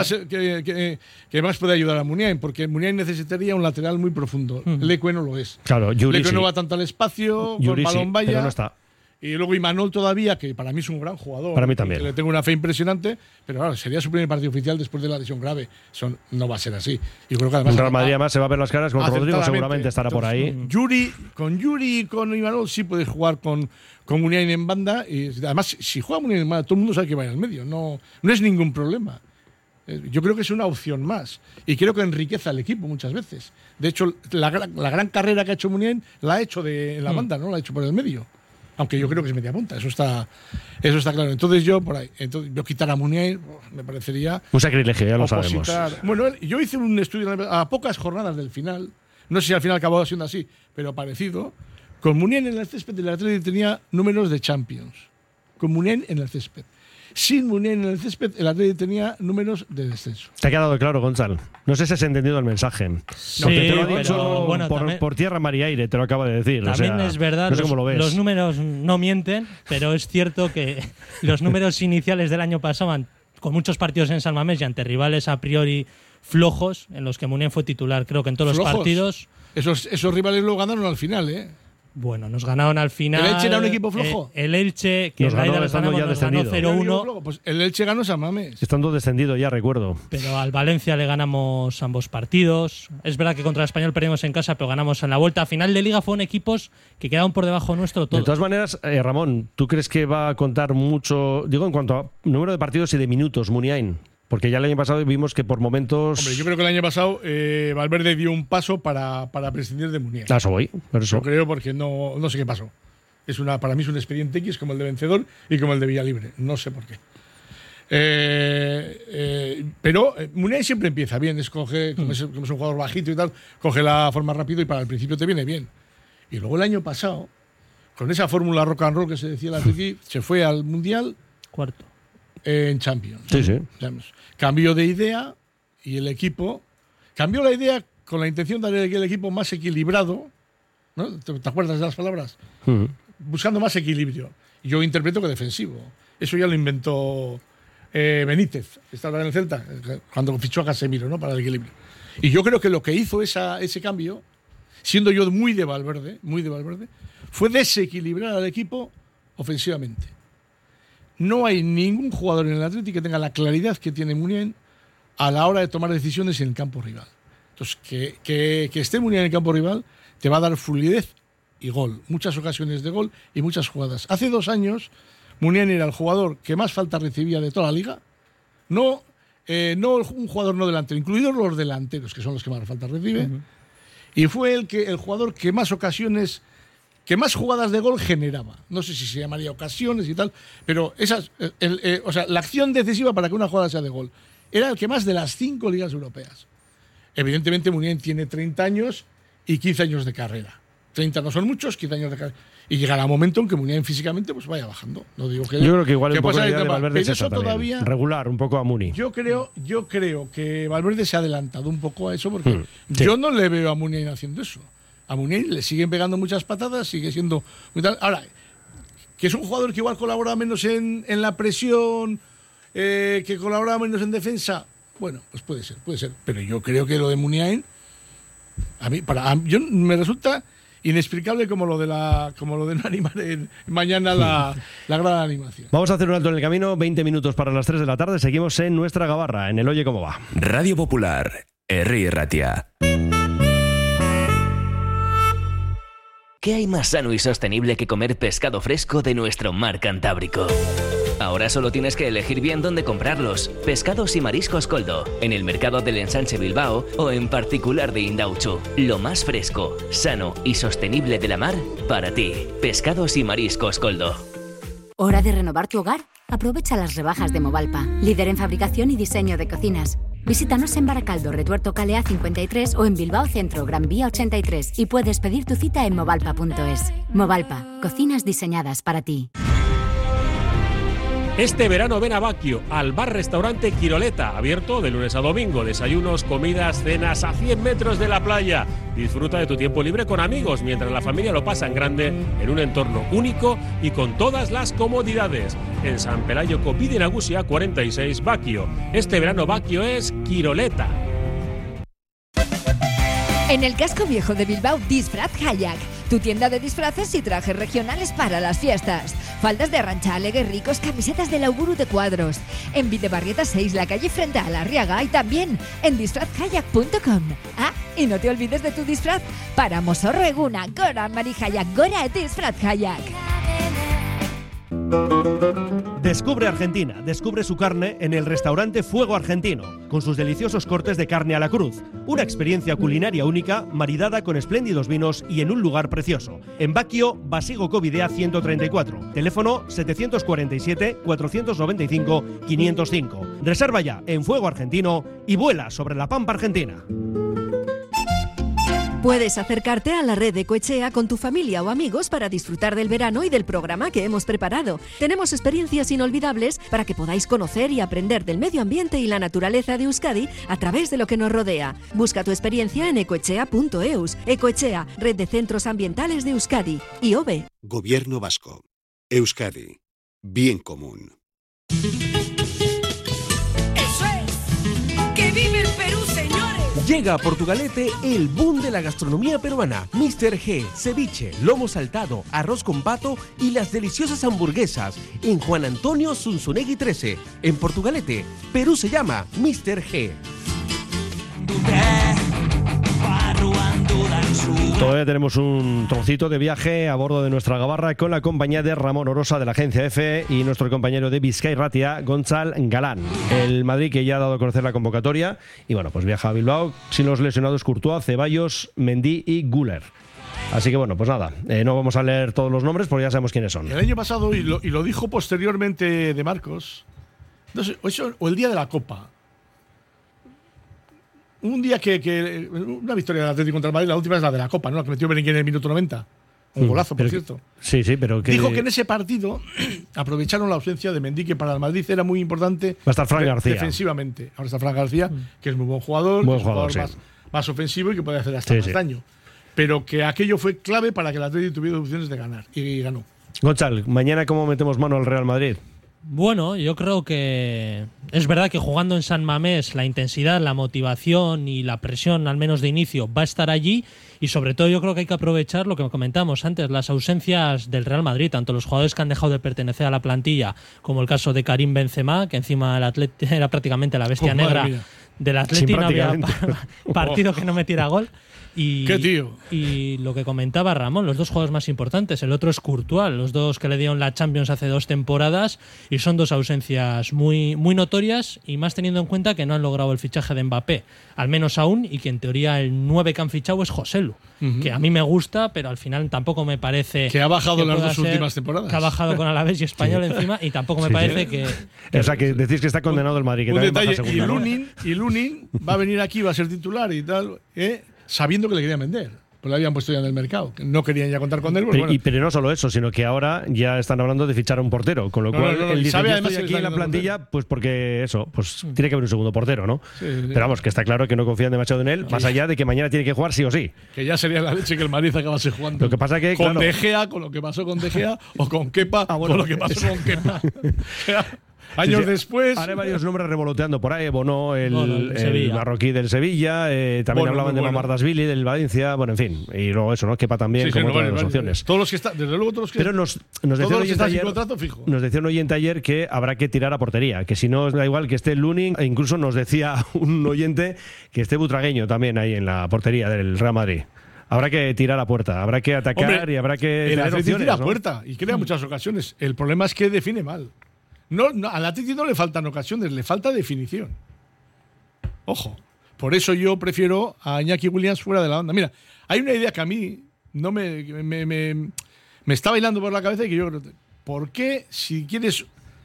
más puede ayudar a Muniain, porque Muniain necesitaría un lateral muy profundo. Leque no lo es.
Claro, Yuri
Leque no va tanto al espacio,
Yuri
con balón vaya.
Pero no está.
Y luego Imanol todavía, que para mí es un gran jugador.
Para mí también.
Que le tengo una fe impresionante, pero claro, sería su primer partido oficial después de la lesión grave. No va a ser así. Y creo que además
Real Madrid además se va a ver las caras con Rodrigo, seguramente estará por ahí.
Con Yuri y con Imanol sí puedes jugar con Muniain en banda. Y además, si juega Muniain en banda, todo el mundo sabe que va en el medio. No es ningún problema. Yo creo que es una opción más y creo que enriquece al equipo muchas veces. De hecho, la gran carrera que ha hecho Muniain la ha hecho en la banda, ¿no? La ha hecho por el medio. Aunque yo creo que es media punta, eso está claro. Entonces yo quitar a Muniain me parecería
un sacrilegio, ya lo sabemos.
Bueno, yo hice un estudio a pocas jornadas del final, no sé si al final acabó siendo así, pero parecido. Con Muniain en el césped, el Athletic tenía números de Champions. Con Muniain en el césped. Sin Muniain en el césped, el Athletic tenía números de descenso.
Te ha quedado claro, Gonzalo. No sé si has entendido el mensaje.
Sí,
te lo ha dicho
pero, bueno,
por tierra, mar y aire, te lo acaba de decir.
También es verdad,
no sé cómo lo ves.
Los números no mienten, pero es cierto que los números iniciales del año pasado, con muchos partidos en San Mamés y ante rivales a priori flojos, en los que Muniain fue titular, creo que en todos los partidos.
Esos rivales lo ganaron al final, ¿eh?
Bueno, nos ganaron al final.
¿El Elche era un equipo flojo?
El Elche, que
nos ganó
0-1.
Pues el Elche ganó San Mamés.
Estando descendido, ya recuerdo.
Pero al Valencia le ganamos ambos partidos. Es verdad que contra el Español perdimos en casa, pero ganamos en la vuelta. A final de liga fueron equipos que quedaron por debajo nuestro todos.
De todas maneras, Ramón, ¿tú crees que va a contar mucho, digo, en cuanto a número de partidos y de minutos, Muniain? Porque ya el año pasado vimos que por momentos…
Hombre, yo creo que el año pasado Valverde dio un paso para prescindir de Muniain.
Eso voy, por eso.
Yo creo porque no sé qué pasó. Para mí es un expediente X como el de Vencedor y como el de Villalibre. No sé por qué. Pero Muniain siempre empieza bien. Como es un jugador bajito y tal, coge la forma rápido y para el principio te viene bien. Y luego el año pasado, con esa fórmula rock and roll que se decía la Atleti, se fue al Mundial.
Cuarto.
En Champions.
Sí.
Cambió de idea y el equipo cambió la idea con la intención de hacer el equipo más equilibrado, ¿no? ¿Te acuerdas de las palabras? Buscando más equilibrio. Yo interpreto que defensivo. Eso ya lo inventó Benítez, que estaba en el Celta, cuando fichó a Casemiro, ¿no? Para el equilibrio. Y yo creo que lo que hizo ese cambio, siendo yo muy de Valverde, fue desequilibrar al equipo ofensivamente. No hay ningún jugador en el Athletic que tenga la claridad que tiene Muniain a la hora de tomar decisiones en el campo rival. Entonces, que esté Muniain en el campo rival te va a dar fluidez y gol. Muchas ocasiones de gol y muchas jugadas. Hace 2 años, Muniain era el jugador que más falta recibía de toda la liga. No un jugador no delantero, incluidos los delanteros, que son los que más falta recibe. Y fue el jugador que más ocasiones… que más jugadas de gol generaba. No sé si se llamaría ocasiones y tal, pero la acción decisiva para que una jugada sea de gol era el que más de las 5 ligas europeas. Evidentemente, Muniain tiene 30 años y 15 años de carrera. 30 no son muchos, 15 años de carrera. Y llegará un momento en que Muniain físicamente pues vaya bajando. No digo que
yo creo que igual un poco la idea de Valverde es esa también. Regular un poco a Muni.
Yo creo que Valverde se ha adelantado un poco a eso porque yo no le veo a Muniain haciendo eso. A Muniain le siguen pegando muchas patadas, sigue siendo muy tal. Ahora, que es un jugador que igual colabora menos en la presión, que colabora menos en defensa, bueno, pues puede ser. Pero yo creo que lo de Muniain, yo me resulta inexplicable como lo de no animar mañana la gran animación.
Vamos a hacer un alto en el camino, 20 minutos para las 3 de la tarde, seguimos en nuestra gabarra, en el Oye Cómo Va.
Radio Popular, Herri Ratia.
¿Qué hay más sano y sostenible que comer pescado fresco de nuestro mar Cantábrico? Ahora solo tienes que elegir bien dónde comprarlos. Pescados y Mariscos Coldo, en el mercado del Ensanche Bilbao o en particular de Indauchu. Lo más fresco, sano y sostenible de la mar para ti. Pescados y Mariscos Coldo.
¿Hora de renovar tu hogar? Aprovecha las rebajas de Movalpa, líder en fabricación y diseño de cocinas. Visítanos en Baracaldo, Retuerto Calea 53 o en Bilbao Centro, Gran Vía 83 y puedes pedir tu cita en movalpa.es. Movalpa, cocinas diseñadas para ti.
Este verano ven a Baquio, al bar-restaurante Quiroleta, abierto de lunes a domingo, desayunos, comidas, cenas a 100 metros de la playa. Disfruta de tu tiempo libre con amigos mientras la familia lo pasa en grande en un entorno único y con todas las comodidades. En San Pelayo Copide Nagusia 46 Baquio. Este verano Baquio es Quiroleta.
En el casco viejo de Bilbao, Disfraz Kayak, tu tienda de disfraces y trajes regionales para las fiestas. Faldas de Arrancha, alegues ricos, camisetas del Auguru de cuadros. En Videbarrieta 6, la calle frente a la Arriaga y también en disfrazkayak.com. Ah, y no te olvides de tu disfraz para Mosorro Eguna, Gora Marijayak, Gora Disfraz Kayak.
Descubre Argentina, descubre su carne en el restaurante Fuego Argentino, con sus deliciosos cortes de carne a la cruz. Una experiencia culinaria única, maridada con espléndidos vinos y en un lugar precioso. En Baquio, Basigo Covidea 134, teléfono 747-495-505. Reserva ya en Fuego Argentino y vuela sobre la pampa argentina.
Puedes acercarte a la red Ecoechea con tu familia o amigos para disfrutar del verano y del programa que hemos preparado. Tenemos experiencias inolvidables para que podáis conocer y aprender del medio ambiente y la naturaleza de Euskadi a través de lo que nos rodea. Busca tu experiencia en ecoechea.eus. Ecoechea, red de centros ambientales de Euskadi. IOBE.
Gobierno Vasco. Euskadi. Bien común.
¡Eso es! ¡Que vive el Perú, señores!
Llega a Portugalete el boom de la gastronomía peruana. Mr. G, ceviche, lomo saltado, arroz con pato y las deliciosas hamburguesas en Juan Antonio Zunzunegui 13. En Portugalete, Perú se llama Mr. G.
Todavía tenemos un trocito de viaje a bordo de nuestra gabarra con la compañía de Ramón Orosa de la agencia EFE y nuestro compañero de Bizkaia Irratia, Gonzalo Galán. El Madrid que ya ha dado a conocer la convocatoria y bueno, pues viaja a Bilbao sin los lesionados Courtois, Ceballos, Mendy y Güler. Así que bueno, pues nada, no vamos a leer todos los nombres porque ya sabemos quiénes son.
El año pasado, y lo dijo posteriormente de Marcos, no sé, o el día de la Copa. Un día que una victoria del Atlético contra el Madrid, la última es la de la Copa, ¿no? La que metió Berenguer en el minuto 90. Un golazo, por cierto.
Sí, pero que...
Dijo que en ese partido aprovecharon la ausencia de Mendy, que para el Madrid era muy importante.
Va a estar Fran García.
Defensivamente. Ahora está Fran García, que es muy buen jugador,
sí.
más ofensivo y que puede hacer hasta más daño. Pero que aquello fue clave para que el Atlético tuviera opciones de ganar. Y ganó.
Gonzalo, mañana ¿cómo metemos mano al Real Madrid?
Bueno, yo creo que es verdad que jugando en San Mamés la intensidad, la motivación y la presión, al menos de inicio, va a estar allí y sobre todo yo creo que hay que aprovechar lo que comentamos antes, las ausencias del Real Madrid, tanto los jugadores que han dejado de pertenecer a la plantilla como el caso de Karim Benzema, que encima el Atleti era prácticamente la bestia negra del Atleti, no había partido que no metiera gol.
¡Qué tío!
Y lo que comentaba Ramón, los dos jugadores más importantes, el otro es Courtois, los dos que le dieron la Champions hace 2 temporadas y son 2 ausencias muy, muy notorias y más teniendo en cuenta que no han logrado el fichaje de Mbappé, al menos aún, y que en teoría el 9 que han fichado es Joselu, que a mí me gusta, pero al final tampoco me parece...
Que ha bajado las 2 últimas temporadas.
Que ha bajado con Alavés y Español encima y tampoco me parece que...
O sea, que decís que está condenado el Madrid. Que
un detalle,
segunda,
y Lunin va a venir aquí, va a ser titular y tal, sabiendo que le querían vender. Pues lo habían puesto ya en el mercado. Que no querían ya contar con él. Pues
pero no solo eso, sino que ahora ya están hablando de fichar a un portero. Con lo cual, él dice, yo estoy aquí en la plantilla, pues porque eso, pues tiene que haber un segundo portero, ¿no? Sí. Pero vamos, que está claro que no confían demasiado en él, más allá de que mañana tiene que jugar sí o sí.
Que ya sería la leche que el Madrid acabase jugando.
Lo que pasa que,
con De Gea, con lo que pasó con De Gea, o con Kepa, con lo que pasó con Kepa. Años después.
Ahora hay varios nombres revoloteando por ahí. Bono, el marroquí del Sevilla. También hablaban de Mamardashvili, del Valencia. Bueno, en fin. Y luego eso, ¿no? Kepa también, como todas las opciones.
Todos los que están, desde luego, todos los que.
Pero nos decía un oyente ayer que habrá que tirar a portería. Que si no, da igual que esté Lunin. E incluso nos decía un oyente que esté Butragueño también ahí en la portería del Real Madrid. Habrá que tirar a puerta, habrá que atacar y habrá que.
El Atlético tira a puerta y crea muchas ocasiones. El problema es que define mal. No, al Atlético no le faltan ocasiones, le falta definición. Ojo. Por eso yo prefiero a Iñaki Williams fuera de la onda. Mira, hay una idea que a mí no me está bailando por la cabeza y que yo creo. ¿Por qué si quieres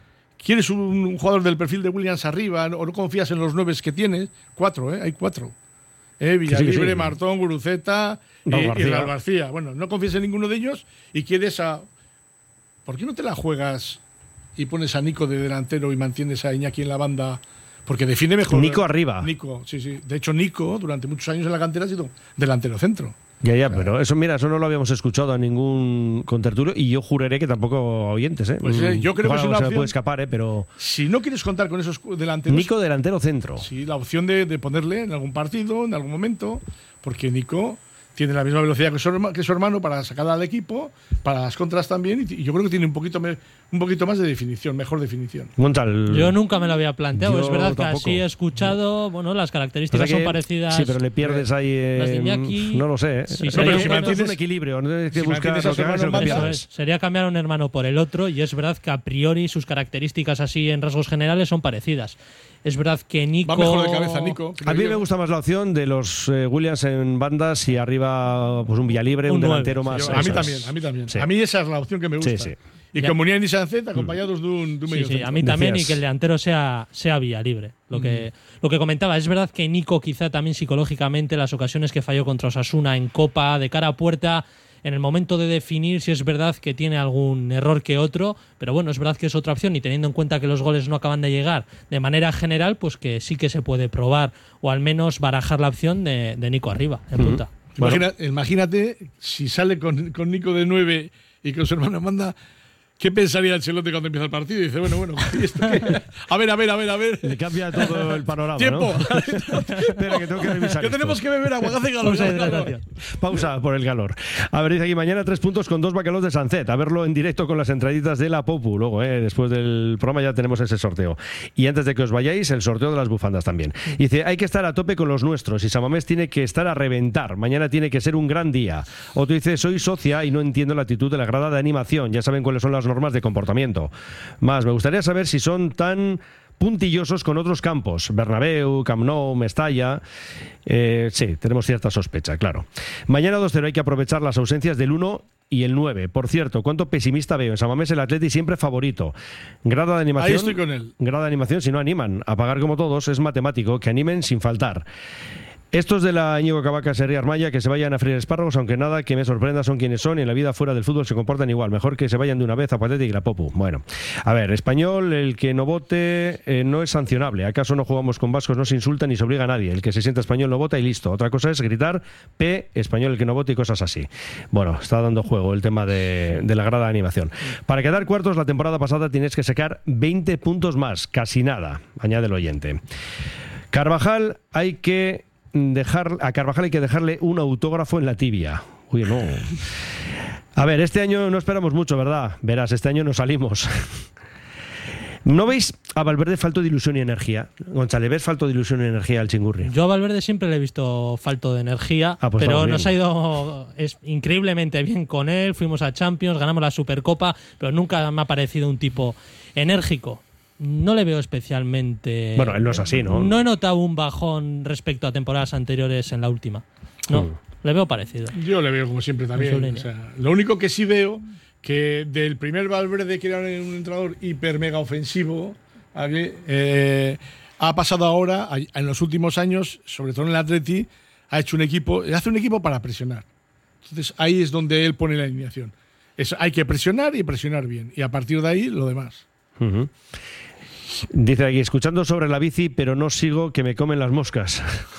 un jugador del perfil de Williams arriba o no confías en los 9 que tienes? 4, hay 4. Villalibre, sí. Martón, Guruceta y Raúl García. Bueno, no confías en ninguno de ellos y quieres a... ¿Por qué no te la juegas y pones a Nico de delantero y mantienes a Iñaki en la banda? Porque define mejor.
Nico arriba.
Nico, sí. De hecho, Nico, durante muchos años en la cantera ha sido delantero centro.
Ya, pero eso no lo habíamos escuchado a ningún contertulio y yo juraré que tampoco a oyentes, ¿eh?
Pues yo creo que es una opción.
Se puede escapar, pero...
Si no quieres contar con esos delanteros...
Nico delantero centro.
Sí, la opción de ponerle en algún partido, en algún momento, porque Nico tiene la misma velocidad que su hermano para sacar al equipo, para las contras también, y yo creo que tiene un poquito más de definición, mejor definición.
Montal.
Yo nunca me lo había planteado, es verdad
tampoco.
que así he escuchado, bueno, las características son parecidas.
Sí, pero le pierdes ahí.
Las de Iñaki,
no lo sé.
Sí,
pero si
mantienes un equilibrio, no tienes que buscar lo que hagas lo que pierdas.
Sería cambiar un hermano por el otro, y es verdad que a priori sus características así en rasgos generales son parecidas. Es verdad que Nico.
Va mejor de cabeza, Nico.
A mí me gusta más la opción de los Williams en bandas y arriba pues un Villalibre, un delantero más.
Sí, a mí también.
Sí.
A mí esa es la opción que me gusta.
Sí.
Y con Muniain y Sánchez acompañados de un medio centro.
A mí también, y que el delantero sea Villalibre. Lo que comentaba, es verdad que Nico quizá también psicológicamente las ocasiones que falló contra Osasuna en Copa, de cara a puerta, en el momento de definir, si es verdad que tiene algún error que otro, pero bueno, es verdad que es otra opción, y teniendo en cuenta que los goles no acaban de llegar de manera general, pues que sí que se puede probar o al menos barajar la opción de Nico arriba, en punta.
Imagínate si sale con Nico de 9 y con su hermano manda. ¿Qué pensaría Ancelotti cuando empieza el partido? Y dice, bueno, ¿y esto qué? A ver.
Le cambia todo el panorama.
¡Tiempo!
¿No? Espera, que tengo que revisar.
Que tenemos que beber agua, que hace calor.
Pausa por el calor. A ver, dice aquí mañana 3 puntos con 2 bacalos de Sancet. A verlo en directo con las entraditas de la Popu. Luego, después del programa ya tenemos ese sorteo. Y antes de que os vayáis, el sorteo de las bufandas también. Dice, hay que estar a tope con los nuestros y San Mamés tiene que estar a reventar. Mañana tiene que ser un gran día. Otro dice, soy socia y no entiendo la actitud de la grada de animación. Ya saben cuáles son las normas de comportamiento. Más, me gustaría saber si son tan puntillosos con otros campos, Bernabéu, Camp Nou, Mestalla. Sí, tenemos cierta sospecha, claro. Mañana 2-0, hay que aprovechar las ausencias del 1 y el 9. Por cierto, cuánto pesimista veo. En San Mamés el Atleti siempre favorito. Grada de animación.
Ahí estoy con él.
Grada de animación, si no animan a pagar como todos, es matemático, que animen sin faltar. Estos de la Íñigo Cavaca Serri Armaya, que se vayan a freír espárragos, aunque nada que me sorprenda son quienes son, y en la vida fuera del fútbol se comportan igual. Mejor que se vayan de una vez a Athletic y la Popu. Bueno, a ver, Español, el que no vote no es sancionable. ¿Acaso no jugamos con vascos? No se insulta ni se obliga a nadie. El que se sienta español no vota y listo. Otra cosa es gritar P, Español el que no vote y cosas así. Bueno, está dando juego el tema de la grada de animación. Para quedar cuartos, la temporada pasada tienes que sacar 20 puntos más. Casi nada, añade el oyente. Carvajal hay que dejarle un autógrafo en la tibia. Uy, no. A ver, este año no esperamos mucho, ¿verdad? Verás, este año no salimos. ¿No veis a Valverde falto de ilusión y energía? Gonzalo, ¿le ves falto de ilusión y energía al Chingurri?
Yo a Valverde siempre le he visto falto de energía,
pues
pero nos ha ido increíblemente bien con él. Fuimos a Champions, ganamos la Supercopa, pero nunca me ha parecido un tipo enérgico. No le veo especialmente.
Bueno, él no es así, ¿no?
No he notado un bajón respecto a temporadas anteriores en la última. No, le veo parecido.
Yo le veo como siempre también. O sea, lo único que sí veo, que del primer Valverde, que era un entrenador hiper mega ofensivo, ha pasado ahora, en los últimos años, sobre todo en el Atleti, hace un equipo para presionar. Entonces ahí es donde él pone la alineación. Hay que presionar y presionar bien. Y a partir de ahí, lo demás.
Uh-huh. Dice aquí, escuchando sobre la bici, pero no sigo que me comen las moscas.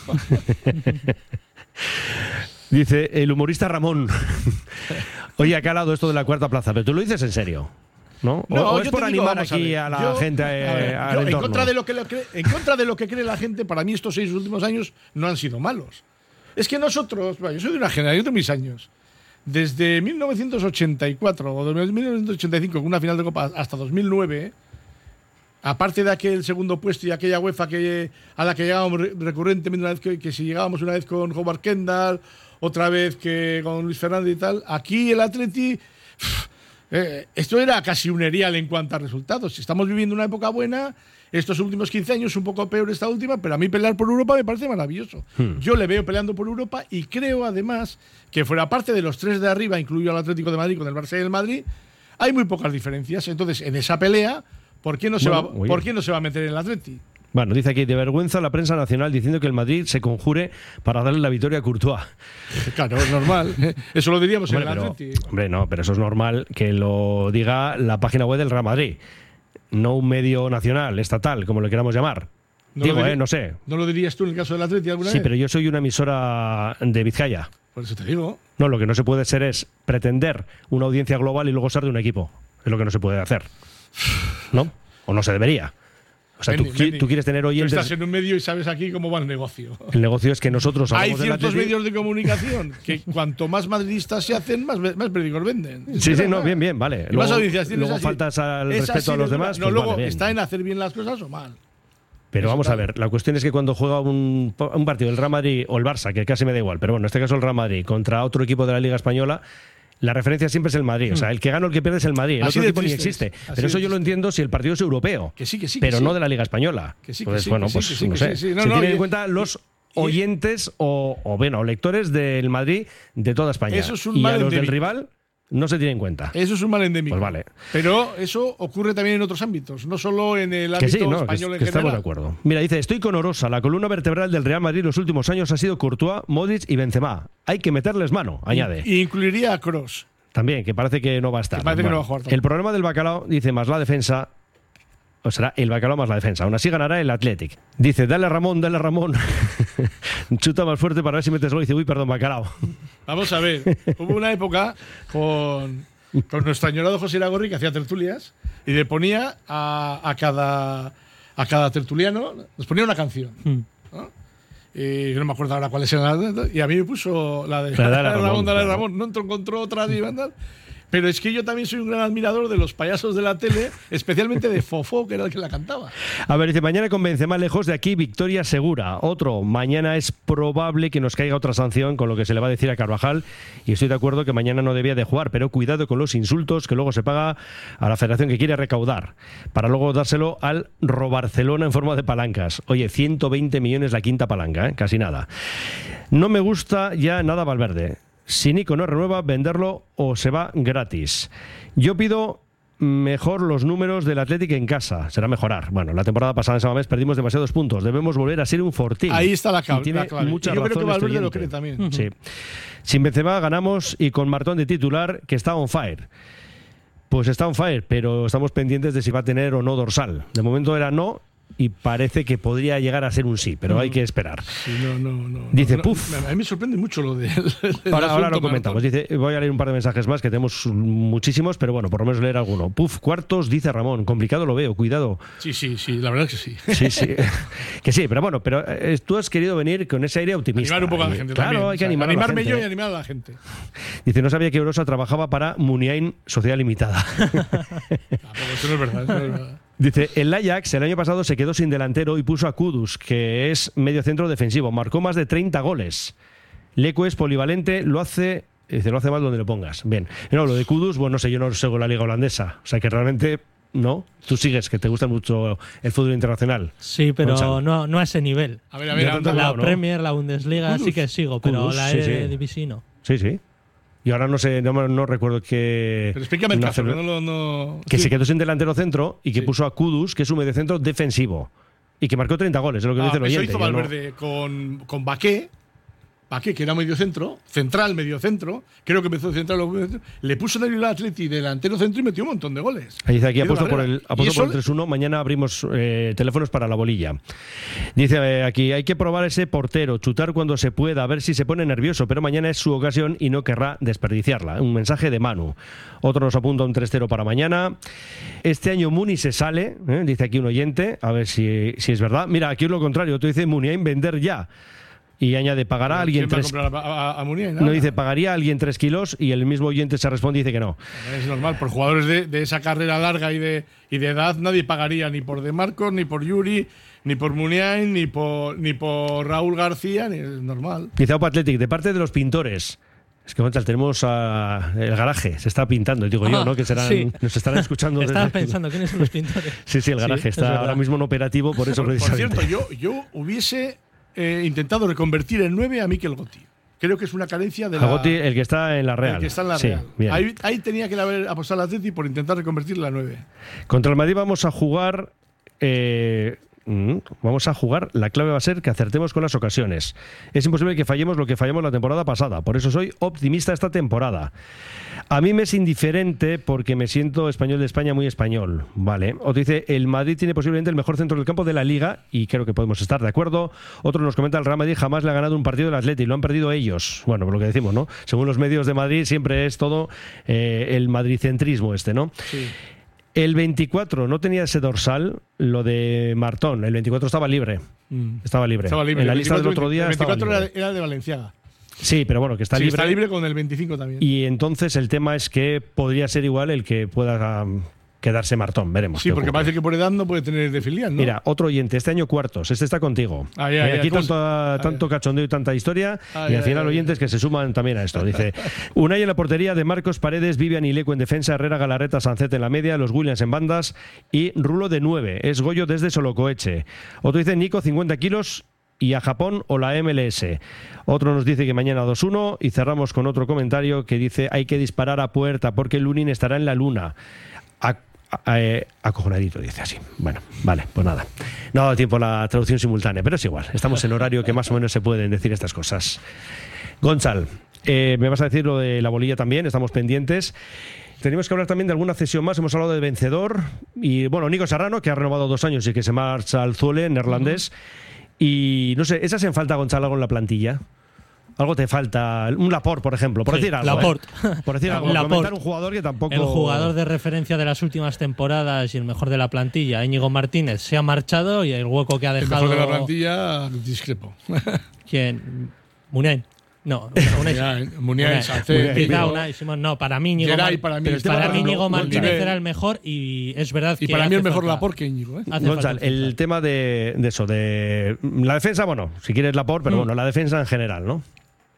Dice el humorista Ramón. Oye, acá al lado esto de la cuarta plaza, pero tú lo dices en serio, ¿no? ¿O es por animar aquí a la gente al entorno?
En contra de lo que cree la gente, para mí estos 6 últimos años no han sido malos. Es que nosotros, yo soy de una generación de mis años. Desde 1984 o 1985, con una final de Copa, hasta 2009, aparte de aquel segundo puesto y aquella UEFA a la que llegábamos recurrentemente, una vez que si llegábamos una vez con Howard Kendall, otra vez que con Luis Fernández y tal, aquí el Atleti, esto era casi un erial en cuanto a resultados. Estamos viviendo una época buena, estos últimos 15 años un poco peor esta última, pero a mí pelear por Europa me parece maravilloso. Yo le veo peleando por Europa y creo además que fuera parte de los 3 de arriba, incluido al Atlético de Madrid con el Barça y el Madrid, hay muy pocas diferencias. Entonces, en esa pelea, ¿por qué no se va a meter en el Atleti?
Bueno, dice aquí, de vergüenza la prensa nacional diciendo que el Madrid se conjure para darle la victoria a Courtois.
Claro, es normal. Eso lo diríamos en el Atleti.
Hombre, no, pero eso es normal que lo diga la página web del Real Madrid, no un medio nacional, estatal, como lo queramos llamar. No sé.
¿No lo dirías tú en el caso del Atleti alguna vez?
Sí, pero yo soy una emisora de Vizcaya.
Por eso te digo.
No, lo que no se puede ser es pretender una audiencia global y luego ser de un equipo. Es lo que no se puede hacer. ¿No? O no se debería. O sea, tú quieres tener oyentes.
Tú estás en un medio y sabes aquí cómo va el negocio.
El negocio es que nosotros
hay ciertos medios de comunicación que cuanto más madridistas se hacen, más periódicos venden.
Sí, no, bien, vale. Luego faltas al respeto a los demás.
No, pues luego está en hacer bien las cosas o mal.
Pero vamos a ver, la cuestión es que cuando juega un partido el Real Madrid o el Barça, que casi me da igual, pero bueno, en este caso el Real Madrid contra otro equipo de la Liga Española, la referencia siempre es el Madrid. O sea, el que gana o el que pierde es el Madrid. El otro equipo ni existe. Pero eso yo lo entiendo si el partido es europeo.
Que sí.
Pero no de la Liga Española. Entonces, bueno, pues no sé. Se tienen en cuenta los oyentes o lectores del Madrid de toda España.
Eso es un
y a los del rival no se tiene en cuenta.
Eso es un mal endémico.
Pues vale.
Pero eso ocurre también en otros ámbitos, no solo en el ámbito español en general.
Estamos de acuerdo. Mira, dice, estoy con Orosa. La columna vertebral del Real Madrid los últimos años ha sido Courtois, Modric y Benzema. Hay que meterles mano, añade.
Y incluiría a Kroos.
También, que parece que no va a estar.
Que no va a jugar
el problema del Bacalao, dice, más la defensa, o será el Bacalao más la defensa. Aún así ganará el Athletic. Dice, dale Ramón. Chuta más fuerte para ver si metes gol. Dice, uy, perdón, Bacalao.
Vamos a ver, hubo una época con nuestro añorado José Iragorri que hacía tertulias y le ponía a cada tertuliano, nos ponía una canción. ¿No? Y no me acuerdo ahora cuáles eran. Y a mí me puso la de Dale Ramón. No encontró otra de Iván. Pero es que yo también soy un gran admirador de los payasos de la tele, especialmente de Fofó, que era el que la cantaba.
A ver, dice, mañana con Benzema lejos de aquí, victoria segura. Otro, mañana es probable que nos caiga otra sanción con lo que se le va a decir a Carvajal, y estoy de acuerdo que mañana no debía de jugar, pero cuidado con los insultos que luego se paga a la federación que quiere recaudar, para luego dárselo al Robarcelona en forma de palancas. Oye, 120 millones la quinta palanca, casi nada. No me gusta ya nada Valverde. Si Nico no renueva, venderlo o se va gratis. Yo pido mejor los números del Athletic en casa. Será mejorar. Bueno, la temporada pasada en San Mamés perdimos demasiados puntos. Debemos volver a ser un fortín.
Ahí está la clave.
Tiene mucha
yo
razón
creo que Valverde lo cree también.
Sí. Sin Benzema ganamos y con Martón de titular, que está on fire. Pues está on fire, pero estamos pendientes de si va a tener o no dorsal. De momento era no. Y parece que podría llegar a ser un sí, pero hay que esperar.
Sí, no.
Dice, puf.
A mí me sorprende mucho lo de.
Ahora lo comentamos. Dice, voy a leer un par de mensajes más, que tenemos muchísimos, pero bueno, por lo menos leer alguno. Puf, cuartos, dice Ramón. Complicado lo veo, cuidado.
Sí, la verdad es que sí.
Sí. Que sí, pero bueno, pero tú has querido venir con ese aire optimista.
Animar un poco a la gente.
Claro,
también.
Hay que animar a la gente.
Animarme yo y animar a la gente.
Dice, no sabía que Orosa trabajaba para Muniain Sociedad Limitada.
Eso no es verdad.
Dice, el Ajax el año pasado se quedó sin delantero y puso a Kudus, que es medio centro defensivo. Marcó más de 30 goles. Leco es polivalente, lo hace mal donde lo pongas. Bien. No, lo de Kudus, bueno, no sé, yo no sigo la liga holandesa. O sea que realmente, no. Tú sigues, que te gusta mucho el fútbol internacional.
Sí, pero no a ese nivel.
A ver,
la Premier, la Bundesliga Kudus. Sí que sigo, pero Kudus, la Eredivisie no.
Sí. Y ahora no sé, no recuerdo que.
Pero explícame el caso, no.
Que se quedó sin delantero centro y que puso a Kudus, que es un mediocentro defensivo. Y que marcó 30 goles, es lo que dice el oyente.
Eso hizo Valverde con Baqué, que era mediocentro, creo que empezó central, le puso en el Atleti delantero centro y metió un montón de goles.
Ahí dice aquí, apuesto por el 3-1, mañana abrimos teléfonos para la bolilla. Dice aquí, hay que probar ese portero, chutar cuando se pueda, a ver si se pone nervioso, pero mañana es su ocasión y no querrá desperdiciarla. Un mensaje de Manu. Otro nos apunta un 3-0 para mañana. Este año Muni se sale, dice aquí un oyente, a ver si es verdad. Mira, aquí es lo contrario, tú dices Muniain vender ya. Y añade, pagará a alguien 3 kilos. No dice, pagaría a alguien 3 kilos y el mismo oyente se responde y dice que no.
Es normal, por jugadores de esa carrera larga y de edad nadie pagaría ni por De Marcos, ni por Yuri, ni por Muniain, ni por Raúl García, ni es normal.
Dice Opa Athletic, de parte de los pintores. Es que tenemos el garaje, se está pintando, digo yo, ¿no? Que nos estarán escuchando.
Estaba pensando, ¿quiénes son los pintores?
Sí, el garaje está ahora mismo en operativo, por eso precisamente.
Por cierto, yo hubiese intentado reconvertir el 9 a Mikel Gotti. Creo que es una carencia de la.
Gotti, el que está en la Real.
El que está en la Real. Ahí tenía que haber apostado al Atleti por intentar reconvertirla a 9.
Contra el Madrid vamos a jugar. La clave va a ser que acertemos con las ocasiones. Es imposible que fallemos lo que fallamos la temporada pasada. Por eso soy optimista esta temporada. A mí me es indiferente porque me siento español de España, muy español. Vale. Otro dice, el Madrid tiene posiblemente el mejor centro del campo de la Liga y creo que podemos estar de acuerdo. Otro nos comenta, el Real Madrid jamás le ha ganado un partido del Atleti, lo han perdido ellos. Bueno, por lo que decimos, ¿no? Según los medios de Madrid siempre es todo el madricentrismo ¿no?
Sí.
El 24 no tenía ese dorsal, lo de Martón. El 24 estaba libre. Estaba libre. En la lista del otro día.
El 24
estaba libre.
era de Valenciaga.
Sí, pero bueno, que está libre.
Está libre con el 25 también.
Y entonces el tema es que podría ser igual el que pueda quedarse Martón. Veremos.
Sí, porque parece que por edad no puede tener de filial, ¿no?
Mira, otro oyente, este año cuartos, este está contigo. Aquí tanto cachondeo y tanta historia, y al final oyentes que se suman también a esto. Dice, Unai en la portería, de Marcos, Paredes, Vivian y Leco en defensa, Herrera, Galarreta, Sancet en la media, los Williams en bandas y Rulo de 9. Es Goyo desde Solocoeche. Otro dice, Nico, 50 kilos y a Japón o la MLS. Otro nos dice que mañana 2-1 y cerramos con otro comentario que dice, hay que disparar a puerta porque Lunin estará en la luna. Acojonadito, dice así. Bueno, vale, pues nada. No ha dado tiempo la traducción simultánea, pero es igual. Estamos en horario que más o menos se pueden decir estas cosas. Gonzal, me vas a decir lo de la bolilla también, estamos pendientes. Tenemos que hablar también de alguna cesión más. Hemos hablado de vencedor y, bueno, Nico Serrano, que ha renovado 2 años y que se marcha al Zwolle, neerlandés. Y no sé, ¿echas en falta, Gonzalo, algo en la plantilla? Algo te falta, un Laporte, por ejemplo, por decir algo.
Laporte.
Por decir algo, comentar un jugador que tampoco...
El jugador de referencia de las últimas temporadas y el mejor de la plantilla, Íñigo Martínez, se ha marchado y el hueco que ha dejado...
El mejor de la plantilla, discrepo.
¿Quién? Munay. No,
Munay,
no, para mí Íñigo Martínez era el mejor y es verdad que...
Y para mí el mejor Laporte que Íñigo.
Gonzalo, el tema de eso, de la defensa, bueno, si quieres Laporte, pero bueno, la defensa en general, ¿no?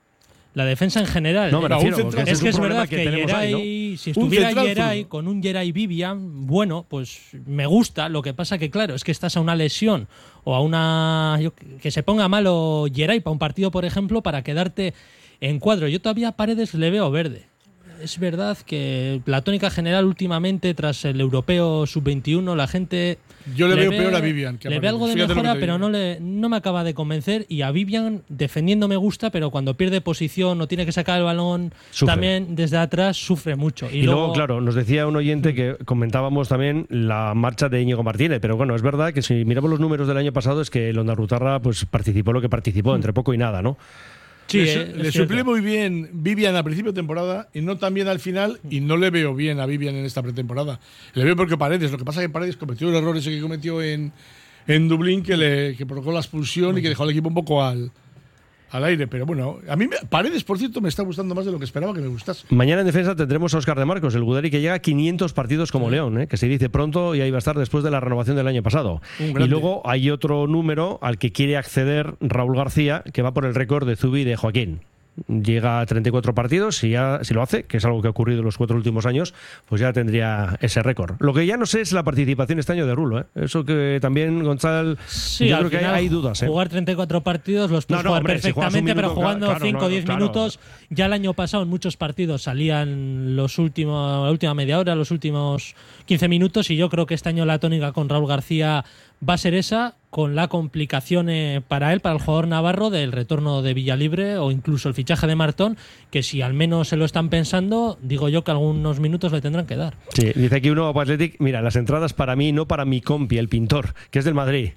La defensa en general.
No, me refiero,
es que es verdad que
Geray,
ahí, ¿no? Si estuviera Geray con un Geray Vivian, bueno, pues me gusta. Lo que pasa que, claro, es que estás a una lesión o a una... que se ponga malo Geray para un partido, por ejemplo, para quedarte en cuadro. Yo todavía a Paredes le veo verde. Es verdad que la tónica general últimamente, tras el europeo sub-21, la gente...
Yo le veo peor a Vivian.
Le ve algo de mejora, pero no me acaba de convencer. Y a Vivian, defendiendo me gusta, pero cuando pierde posición o tiene que sacar el balón, sufre. También desde atrás sufre mucho.
Y luego, claro, nos decía un oyente que comentábamos también la marcha de Íñigo Martínez. Pero bueno, es verdad que si miramos los números del año pasado, es que el Ondarrutarra pues, participó lo que participó, entre poco y nada, ¿no?
Sí, le suplé muy bien Vivian al principio de temporada y no tan bien al final, y no le veo bien a Vivian en esta pretemporada. Le veo porque Paredes, lo que pasa es que Paredes cometió el error ese que cometió en Dublín, que provocó la expulsión y que dejó al equipo un poco al aire. Pero bueno, a mí Paredes, por cierto, me está gustando más de lo que esperaba que me gustase.
Mañana en defensa tendremos a Óscar de Marcos, el Gudari, que llega a 500 partidos como León, que se dice pronto y ahí va a estar después de la renovación del año pasado. Y luego hay otro número al que quiere acceder Raúl García, que va por el récord de Zubi y de Joaquín. Llega a 34 partidos y ya, si lo hace, que es algo que ha ocurrido en los 4 últimos años, pues ya tendría ese récord. Lo que ya no sé es la participación este año de Rulo. Eso que también, Gonzalo,
sí,
yo creo que hay dudas.
Jugar 34 partidos los puedes jugar perfectamente, pero jugando 5 o 10 minutos. Ya el año pasado en muchos partidos salían la última media hora, los últimos 15 minutos, y yo creo que este año la tónica con Raúl García va a ser esa, con la complicación para él, para el jugador navarro, del retorno de Villalibre o incluso el fichaje de Martón, que si al menos se lo están pensando, digo yo que algunos minutos le tendrán que dar.
Sí, dice aquí uno, Athletic, mira, las entradas para mí, no para mi compi, el pintor, que es del Madrid.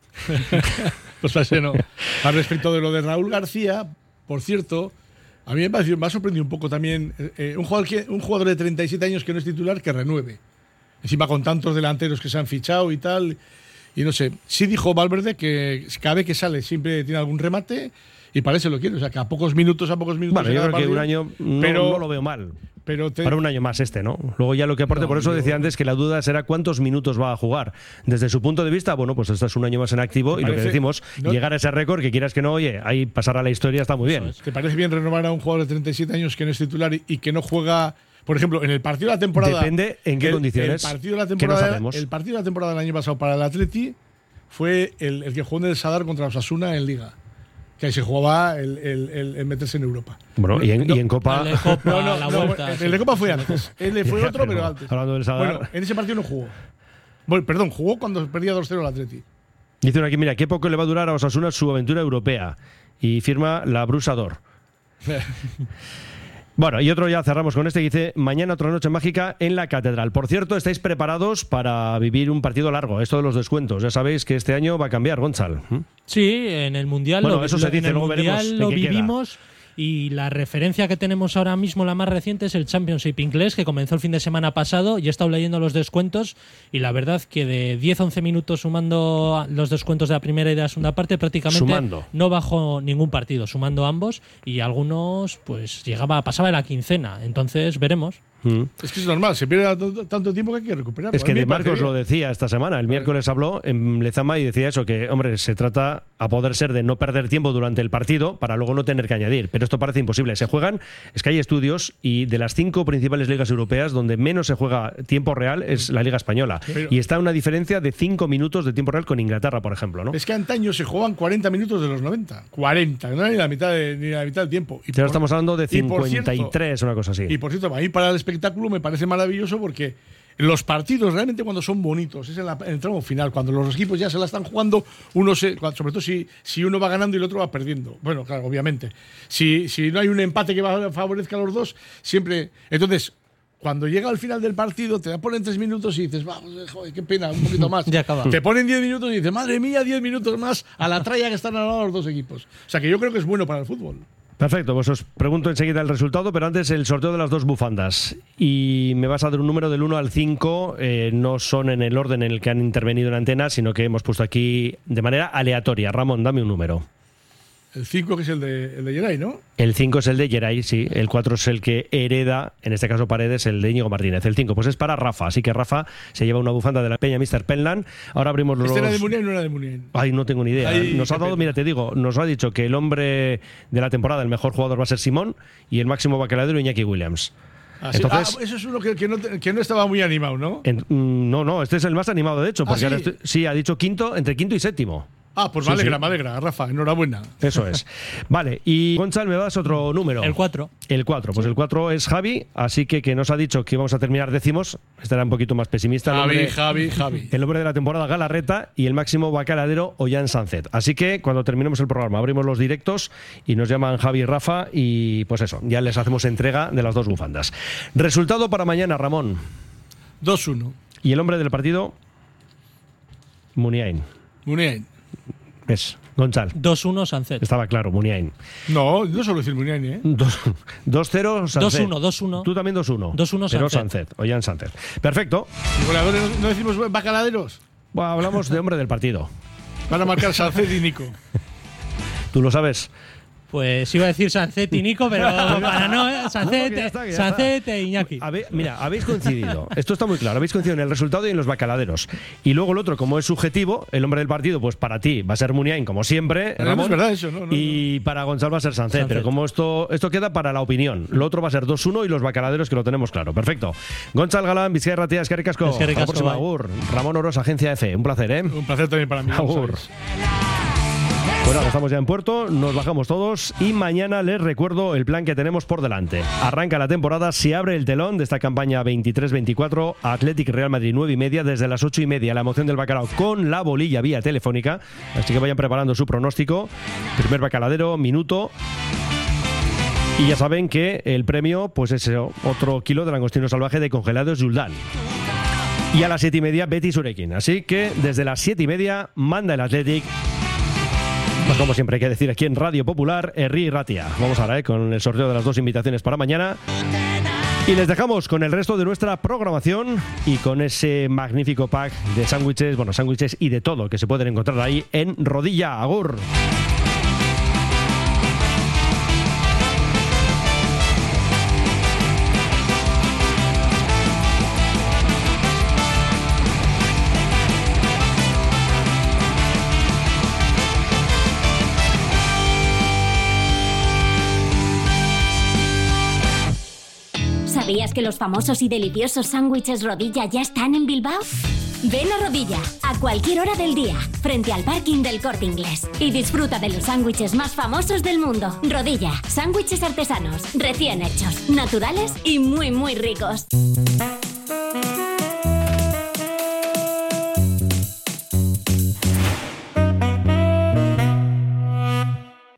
Pues así no. Al respecto de lo de Raúl García, por cierto, a mí me ha sorprendido un poco también un jugador de 37 años que no es titular, que renueve. Encima con tantos delanteros que se han fichado y tal. Y no sé, sí dijo Valverde que cada vez que sale siempre tiene algún remate y parece lo quiere. O sea, que a pocos minutos.
Bueno, yo creo que un año no lo veo mal. Para un año más ¿no? Luego ya lo que aporte, por eso decía antes que la duda será cuántos minutos va a jugar. Desde su punto de vista, bueno, pues este es un año más en activo y lo que decimos, llegar a ese récord, que quieras que no, oye, ahí pasar a la historia está muy bien.
¿Te parece bien renovar a un jugador de 37 años que no es titular y que no juega? Por ejemplo, en el partido de la temporada...
Depende en qué condiciones.
El partido de la temporada del año pasado para el Atleti fue el que jugó en el Sadar contra Osasuna en Liga. Que ahí se jugaba el meterse en Europa.
Bueno, y en Copa...
El de Copa,
el de Copa fue antes. Él fue otro, pero antes.
Hablando del Sadar...
Bueno, en ese partido no jugó. Bueno, perdón, jugó cuando perdía 2-0 el Atleti.
Dice uno aquí, mira, qué poco le va a durar a Osasuna su aventura europea. Y firma la Brusador. Bueno, y otro ya cerramos con este que dice, mañana otra noche mágica en la Catedral. Por cierto, ¿estáis preparados para vivir un partido largo? Esto de los descuentos. Ya sabéis que este año va a cambiar, Gonzalo.
Sí, en el Mundial,
bueno, eso se dice, luego veremos
lo vivimos. y la referencia que tenemos ahora mismo, la más reciente, es el Championship inglés, que comenzó el fin de semana pasado, y he estado leyendo los descuentos, y la verdad que de 10-11 minutos sumando los descuentos de la primera y de la segunda parte, prácticamente no bajó ningún partido, sumando ambos, y algunos pues pasaba de la quincena, entonces veremos.
Es que es normal, se pierde tanto tiempo que hay que recuperar.
Es que De Marcos lo decía esta semana, el miércoles habló en Lezama y decía eso, que hombre, se trata a poder ser de no perder tiempo durante el partido para luego no tener que añadir, pero esto parece imposible. Se juegan, es que hay estudios, y de las 5 principales ligas europeas donde menos se juega tiempo real es la Liga Española, y está una diferencia de 5 minutos de tiempo real con Inglaterra, por ejemplo, ¿no?
Es que antaño se jugaban 40 minutos de los 90, 40, no era ni la mitad del tiempo. Y
ahora estamos hablando de 53, una cosa así.
Y por cierto, a mí para el espectáculo me parece maravilloso, porque los partidos realmente cuando son bonitos es en el tramo final, cuando los equipos ya se la están jugando, sobre todo si uno va ganando y el otro va perdiendo. Bueno, claro, obviamente. Si no hay un empate que favorezca a los dos, siempre. Entonces, cuando llega al final del partido, te ponen 3 minutos y dices, vamos, joder, qué pena, un poquito más.
Ya acaba.
Te ponen 10 minutos y dices, madre mía, 10 minutos más a la tralla que están al lado los dos equipos. O sea que yo creo que es bueno para el fútbol.
Perfecto, pues os pregunto enseguida el resultado, pero antes el sorteo de las 2 bufandas. Y me vas a dar un número del 1 al 5, no son en el orden en el que han intervenido en antena, sino que hemos puesto aquí de manera aleatoria. Ramón, dame un número.
El 5 que es el de Geray, ¿no?
El 5 es el de Geray, sí. El 4 es el que hereda, en este caso Paredes, el de Íñigo Martínez. El 5 pues es para Rafa, así que Rafa se lleva una bufanda de la Peña Mr. Penland. Ahora abrimos los...
¿Este era de Muniain o no era de Muniain?
Ay, no tengo ni idea. Nos ha dado, mira, te digo, nos ha dicho que el hombre de la temporada, el mejor jugador va a ser Simón, y el máximo bacaladero Iñaki Williams.
Entonces, eso es uno que no estaba muy animado, ¿no?
No, este es el más animado, de hecho, porque sí, ha dicho entre quinto y séptimo.
Pues me alegra, Rafa, enhorabuena.
Eso es. Vale, y Gonzalo, ¿me das otro número?
El 4.
El 4, pues el 4 es Javi, así que nos ha dicho que vamos a terminar décimos. Este era un poquito más pesimista.
Javi.
El hombre de la temporada, Galarreta, y el máximo bacaladero, Ollán Sánchez. Así que cuando terminemos el programa, abrimos los directos y nos llaman Javi y Rafa, y pues eso, ya les hacemos entrega de las 2 bufandas. Resultado para mañana, Ramón.
2-1.
Y el hombre del partido, Muniain. Es Gonzalo.
2-1 Sánchez.
Estaba claro, Muniain.
No suelo decir Muniain, ¿eh?
2-0 Sánchez.
2-1.
Tú también 2-1.
2-1
Pero Sánchez, Ollán Sánchez. Perfecto.
¿Y goleadores no decimos bacaladeros?
Bueno, hablamos de hombre del partido.
Van a marcar Sánchez y Nico.
¿Tú lo sabes?
Pues iba a decir Sánchez y Nico, pero para no, Sánchez e Iñaki.
Mira, habéis coincidido. Esto está muy claro. Habéis coincidido en el resultado y en los bacaladeros. Y luego el otro, como es subjetivo, el hombre del partido, pues para ti va a ser Muniain, como siempre.
Ramón, no es verdad eso, ¿no?
Y para Gonzalo va a ser Sánchez. Pero como esto queda para la opinión. Lo otro va a ser 2-1 y los bacaladeros, que lo tenemos claro. Perfecto. Gonzalo Galán, Bizkaia Irratia, eskerrik asko. Hasta la próxima. Agur. Ramón Oros, Agencia F. Un placer, ¿eh?
Un placer también para mí.
Agur. Bueno, estamos ya en puerto, nos bajamos todos y mañana les recuerdo el plan que tenemos por delante. Arranca la temporada, se abre el telón de esta campaña 23-24, Athletic Real Madrid 9:30, desde las 8:30 la emoción del bacalao con la bolilla vía telefónica, así que vayan preparando su pronóstico. Primer bacaladero, minuto. Y ya saben que el premio pues es otro kilo de langostino salvaje de congelados Yuldal. Y a las 7:30 Betis Urekin, así que desde las 7:30 manda el Athletic. Pues como siempre hay que decir aquí en Radio Popular, Herri Ratia. Vamos ahora con el sorteo de las 2 invitaciones para mañana. Y les dejamos con el resto de nuestra programación y con ese magnífico pack de sándwiches y de todo que se pueden encontrar ahí en Rodilla. Agur.
¿Sabías que los famosos y deliciosos sándwiches Rodilla ya están en Bilbao? Ven a Rodilla, a cualquier hora del día, frente al parking del Corte Inglés. Y disfruta de los sándwiches más famosos del mundo. Rodilla, sándwiches artesanos, recién hechos, naturales y muy, muy ricos.